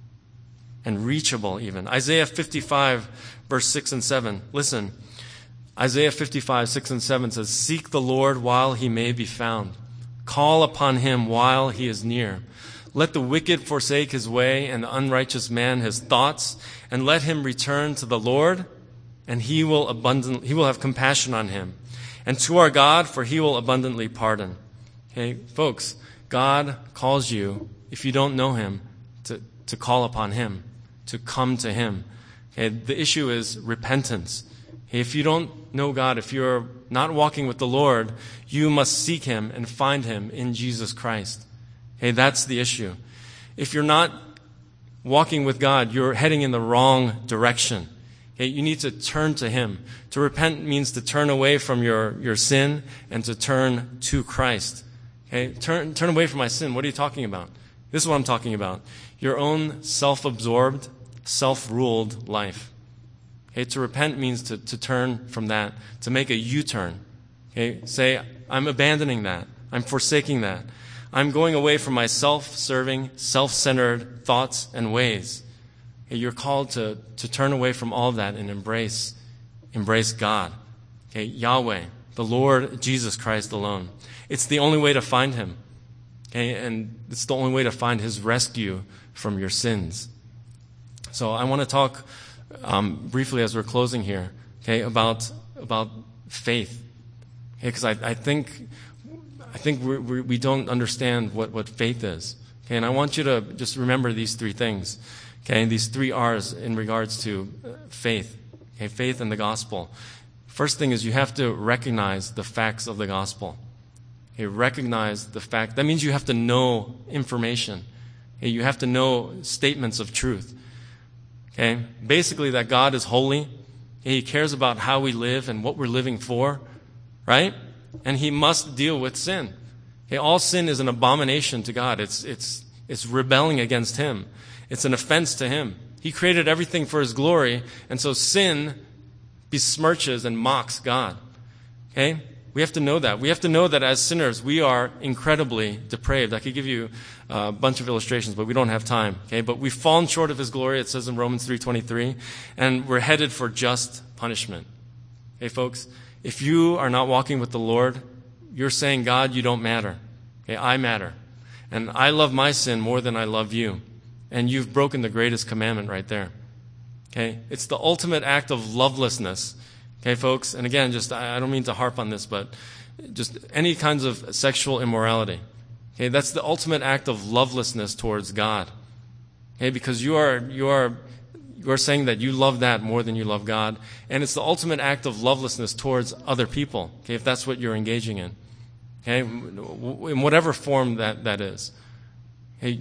and reachable even. Isaiah fifty-five, verse six and seven. Listen, Isaiah fifty-five, six and seven says, "Seek the Lord while he may be found. Call upon him while he is near. Let the wicked forsake his way and the unrighteous man his thoughts, and let him return to the Lord, and he will abundantly, he will have compassion on him. And to our God, for he will abundantly pardon." Okay, folks, God calls you, if you don't know him, to, to call upon him, to come to him. Okay, the issue is repentance. Okay, if you don't know God, if you're not walking with the Lord, you must seek him and find him in Jesus Christ. Okay, that's the issue. If you're not walking with God, you're heading in the wrong direction. Okay, you need to turn to him. To repent means to turn away from your, your sin and to turn to Christ. Okay, turn, turn away from my sin. What are you talking about? This is what I'm talking about. Your own self-absorbed, self-ruled life. Okay, to repent means to, to turn from that, to make a U-turn. Okay, say, I'm abandoning that. I'm forsaking that. I'm going away from my self-serving, self-centered thoughts and ways. Okay, you're called to, to turn away from all of that and embrace, embrace God. Okay, Yahweh, the Lord Jesus Christ alone. It's the only way to find him. Okay, and it's the only way to find his rescue from your sins. So I want to talk um, briefly as we're closing here, okay, about about faith. Okay, because I, I think I think we we we don't understand what, what faith is. Okay, and I want you to just remember these three things. Okay, these three R's in regards to faith. Okay, faith and the gospel. First thing is you have to recognize the facts of the gospel. Okay, recognize the fact. That means you have to know information. Okay, you have to know statements of truth. Okay, basically that God is holy. Okay, he cares about how we live and what we're living for, right? And he must deal with sin. Okay, all sin is an abomination to God. It's it's it's rebelling against him. It's an offense to him. He created everything for his glory, and so sin besmirches and mocks God. Okay? We have to know that. We have to know that as sinners, we are incredibly depraved. I could give you a bunch of illustrations, but we don't have time. Okay? But we've fallen short of his glory, it says in Romans three twenty-three, and we're headed for just punishment. Okay, folks? If you are not walking with the Lord, you're saying, God, you don't matter. Okay? I matter. And I love my sin more than I love you. And you've broken the greatest commandment right there. Okay? It's the ultimate act of lovelessness. Okay, folks? And again, just I don't mean to harp on this, but just any kinds of sexual immorality. Okay, that's the ultimate act of lovelessness towards God. Okay, because you are you are you are saying that you love that more than you love God, and it's the ultimate act of lovelessness towards other people. Okay, if that's what you're engaging in. Okay, in whatever form that, that is. Okay,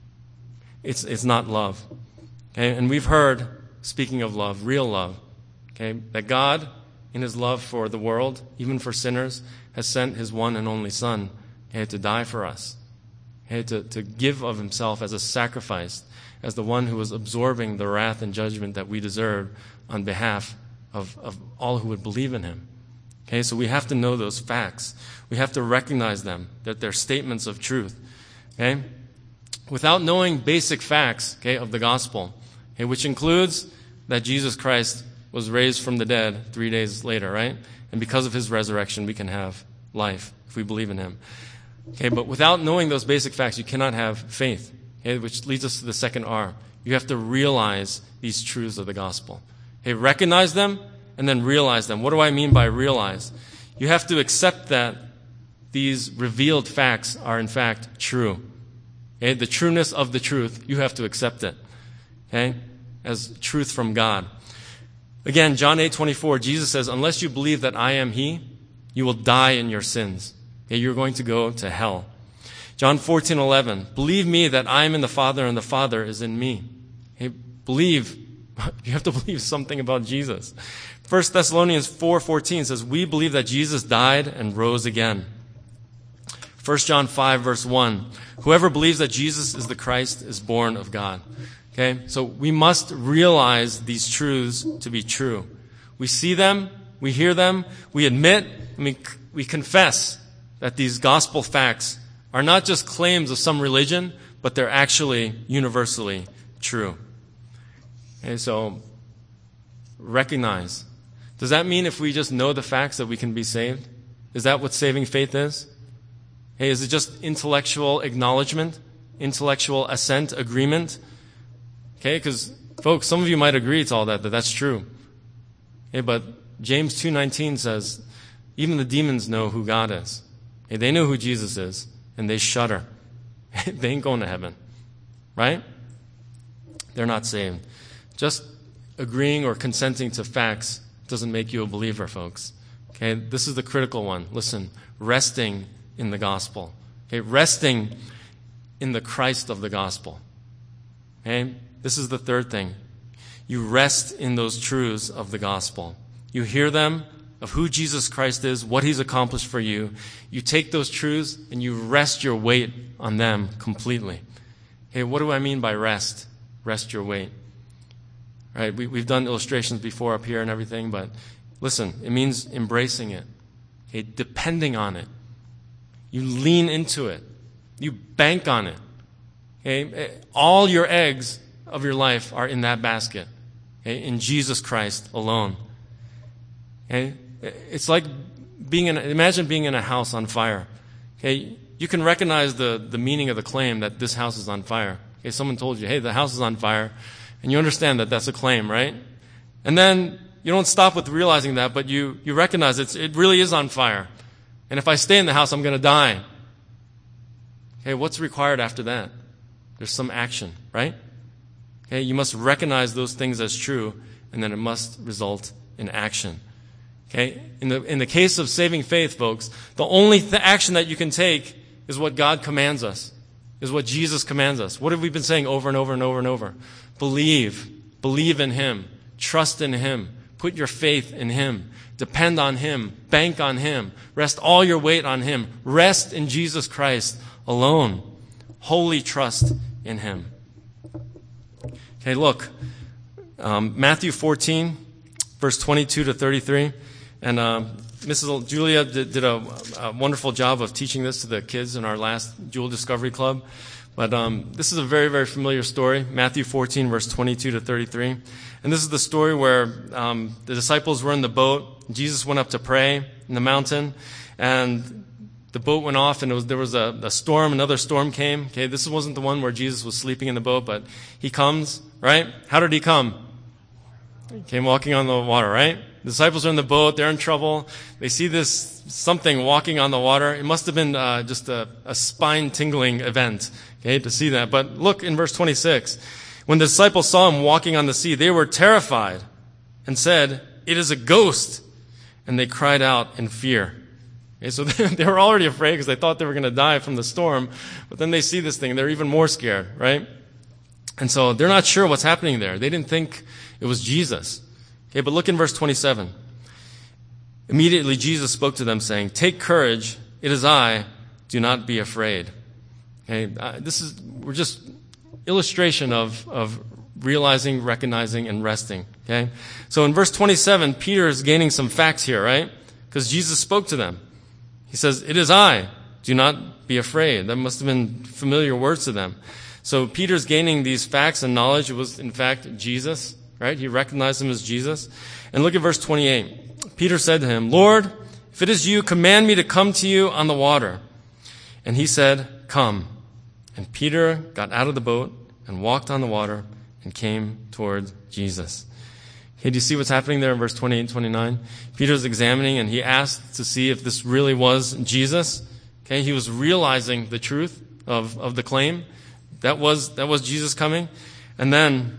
it's it's not love. Okay, and we've heard, speaking of love, real love. Okay, that God, in his love for the world, even for sinners, has sent his one and only Son, okay, to die for us, okay, to, to give of himself as a sacrifice, as the one who was absorbing the wrath and judgment that we deserve on behalf of, of all who would believe in him. Okay, so we have to know those facts. We have to recognize them, that they're statements of truth. Okay? Without knowing basic facts, okay, of the gospel, okay, which includes that Jesus Christ was raised from the dead three days later, right? And because of his resurrection, we can have life if we believe in him. Okay, but without knowing those basic facts, you cannot have faith, okay, which leads us to the second R. You have to realize these truths of the gospel. Okay, recognize them and then realize them. What do I mean by realize? You have to accept that these revealed facts are in fact true. Okay, the trueness of the truth, you have to accept it, okay, as truth from God. Again, John eight twenty-four, Jesus says, unless you believe that I am he, you will die in your sins. Okay, you're going to go to hell. John fourteen eleven, believe me that I am in the Father and the Father is in me. Okay, believe, you have to believe something about Jesus. First Thessalonians four fourteen says, we believe that Jesus died and rose again. First John five verse one, whoever believes that Jesus is the Christ is born of God. Okay? So we must realize these truths to be true. We see them, we hear them, we admit, and we, we confess that these gospel facts are not just claims of some religion, but they're actually universally true. Okay, so recognize. Does that mean if we just know the facts that we can be saved? Is that what saving faith is? Hey, is it just intellectual acknowledgement, intellectual assent, agreement? Okay, because folks, some of you might agree to all that, that that's true. Okay, but James two nineteen says, even the demons know who God is. Okay, they know who Jesus is, and they shudder. They ain't going to heaven, right? They're not saved. Just agreeing or consenting to facts doesn't make you a believer, folks. Okay, this is the critical one. Listen, resting in the gospel. Okay, resting in the Christ of the gospel. Okay, this is the third thing. You rest in those truths of the gospel. You hear them, of who Jesus Christ is, what he's accomplished for you. You take those truths and you rest your weight on them completely. Hey, what do I mean by rest? Rest your weight. Right? We, we've done illustrations before up here and everything, but listen, it means embracing it. Okay? Depending on it. You lean into it. You bank on it. Okay? All your eggs of your life are in that basket. Okay? In Jesus Christ alone. Okay? It's like being in, imagine being in a house on fire. Okay? You can recognize the, the meaning of the claim that this house is on fire. Okay? Someone told you, hey, the house is on fire. And you understand that that's a claim, right? And then you don't stop with realizing that, but you, you recognize it's, it really is on fire. And if I stay in the house, I'm going to die. Okay, what's required after that? There's some action, right? Okay, you must recognize those things as true, and then it must result in action. Okay, in the in the case of saving faith, folks, the only th- action that you can take is what God commands us, is what Jesus commands us. What have we been saying over and over and over and over? Believe, believe in Him, trust in Him, put your faith in Him, depend on Him, bank on Him, rest all your weight on Him, rest in Jesus Christ alone, wholly trust in Him. Okay, look, um, Matthew fourteen, verse twenty-two to thirty-three. And uh, Missus Julia did, did a, a wonderful job of teaching this to the kids in our last Jewel Discovery Club. But um, this is a very, very familiar story, Matthew fourteen, verse twenty-two to thirty-three. And this is the story where um, the disciples were in the boat. Jesus went up to pray in the mountain, and the boat went off, and it was, there was a, a storm. Another storm came. Okay, this wasn't the one where Jesus was sleeping in the boat, but he comes, right? How did he come? He came walking on the water, right? The disciples are in the boat. They're in trouble. They see this something walking on the water. It must have been uh, just a, a spine-tingling event, okay, to see that. But look in verse twenty-six. When the disciples saw him walking on the sea, they were terrified and said, "It is a ghost." And they cried out in fear. Okay, so they were already afraid because they thought they were going to die from the storm. But then they see this thing. They're even more scared, right? And so they're not sure what's happening there. They didn't think it was Jesus. Okay, but look in verse twenty-seven. Immediately Jesus spoke to them saying, "Take courage, it is I, do not be afraid." Okay, uh, this is, we're just illustration of, of realizing, recognizing, and resting. Okay, so in verse twenty-seven, Peter is gaining some facts here, right? Because Jesus spoke to them. He says, "It is I, do not be afraid." That must have been familiar words to them. So Peter's gaining these facts and knowledge. It was, in fact, Jesus. Right? He recognized him as Jesus. And look at verse twenty-eight. Peter said to him, "Lord, if it is you, command me to come to you on the water." And he said, "Come." And Peter got out of the boat and walked on the water and came toward Jesus. Okay, do you see what's happening there in verse twenty-eight and twenty-nine? Peter's examining, and he asked to see if this really was Jesus. Okay, he was realizing the truth of, of the claim. That was, that was Jesus coming. And then,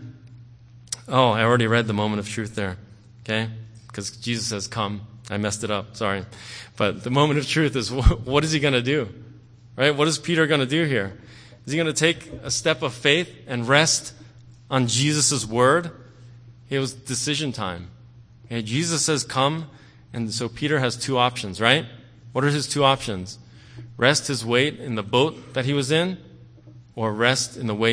oh, I already read the moment of truth there, okay? Because Jesus says, "Come." I messed it up, sorry. But the moment of truth is, what is he going to do? Right? What is Peter going to do here? Is he going to take a step of faith and rest on Jesus' word? It was decision time. Okay, Jesus says, "Come," and so Peter has two options, right? What are his two options? Rest his weight in the boat that he was in, or rest in the weight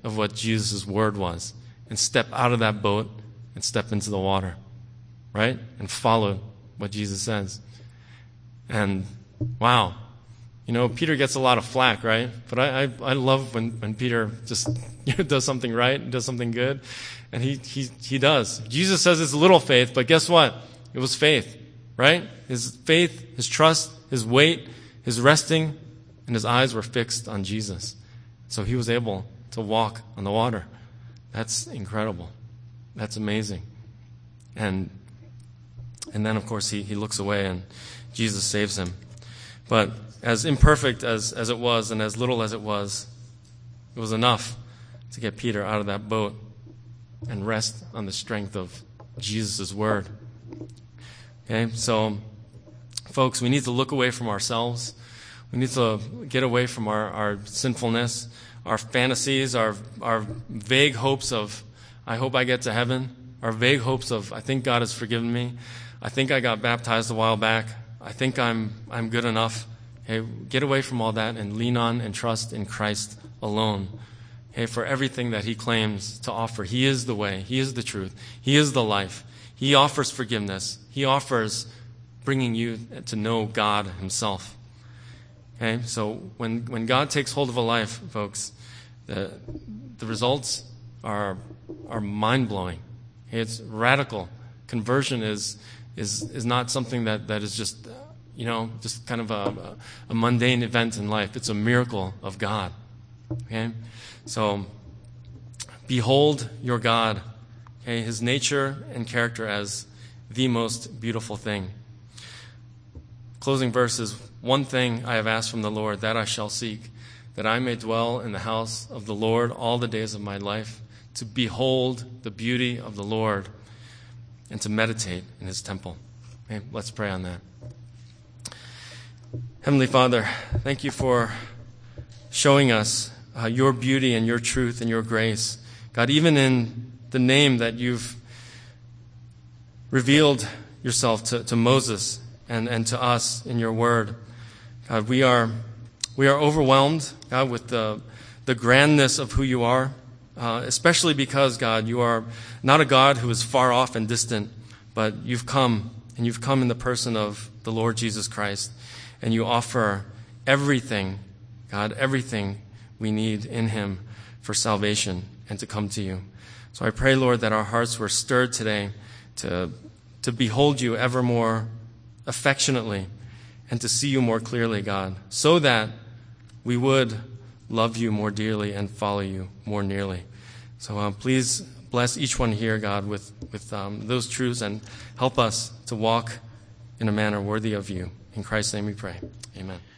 of what Jesus' word was and step out of that boat and step into the water, right? And follow what Jesus says. And wow, you know, Peter gets a lot of flack, right? But I I, I love when, when Peter just you know, does something right, does something good, and he, he, he does. Jesus says it's little faith, but guess what? It was faith, right? His faith, his trust, his weight, his resting, and his eyes were fixed on Jesus. So he was able to walk on the water. That's incredible. That's amazing. And and then, of course, he, he looks away and Jesus saves him. But as imperfect as, as it was and as little as it was, it was enough to get Peter out of that boat and rest on the strength of Jesus' word. Okay, so folks, we need to look away from ourselves. We need to get away from our, our sinfulness, our fantasies, our our vague hopes of, I hope I get to heaven, our vague hopes of, I think God has forgiven me, I think I got baptized a while back, I think I'm I'm good enough. Okay, get away from all that and lean on and trust in Christ alone. Okay, for everything that he claims to offer. He is the way, he is the truth, he is the life. He offers forgiveness. He offers bringing you to know God himself. Okay, so when, when God takes hold of a life, folks, the the results are are mind-blowing. Okay, it's radical. Conversion is is is not something that, that is just, you know, just kind of a, a mundane event in life. It's a miracle of God. Okay, so behold your God. Okay, his nature and character as the most beautiful thing. Closing verse is, one thing I have asked from the Lord, that I shall seek, that I may dwell in the house of the Lord all the days of my life, to behold the beauty of the Lord and to meditate in his temple. Okay, let's pray on that. Heavenly Father, thank you for showing us uh, your beauty and your truth and your grace. God, even in the name that you've revealed yourself to, to Moses and, and to us in your word. God, we are we are overwhelmed, God, with the the grandness of who you are, uh, especially because, God, you are not a God who is far off and distant, but you've come, and you've come in the person of the Lord Jesus Christ, and you offer everything, God, everything we need in him for salvation and to come to you. So I pray, Lord, that our hearts were stirred today to, to behold you ever more affectionately and to see you more clearly, God, so that we would love you more dearly and follow you more nearly. So um, please bless each one here, God, with, with um, those truths and help us to walk in a manner worthy of you. In Christ's name we pray. Amen.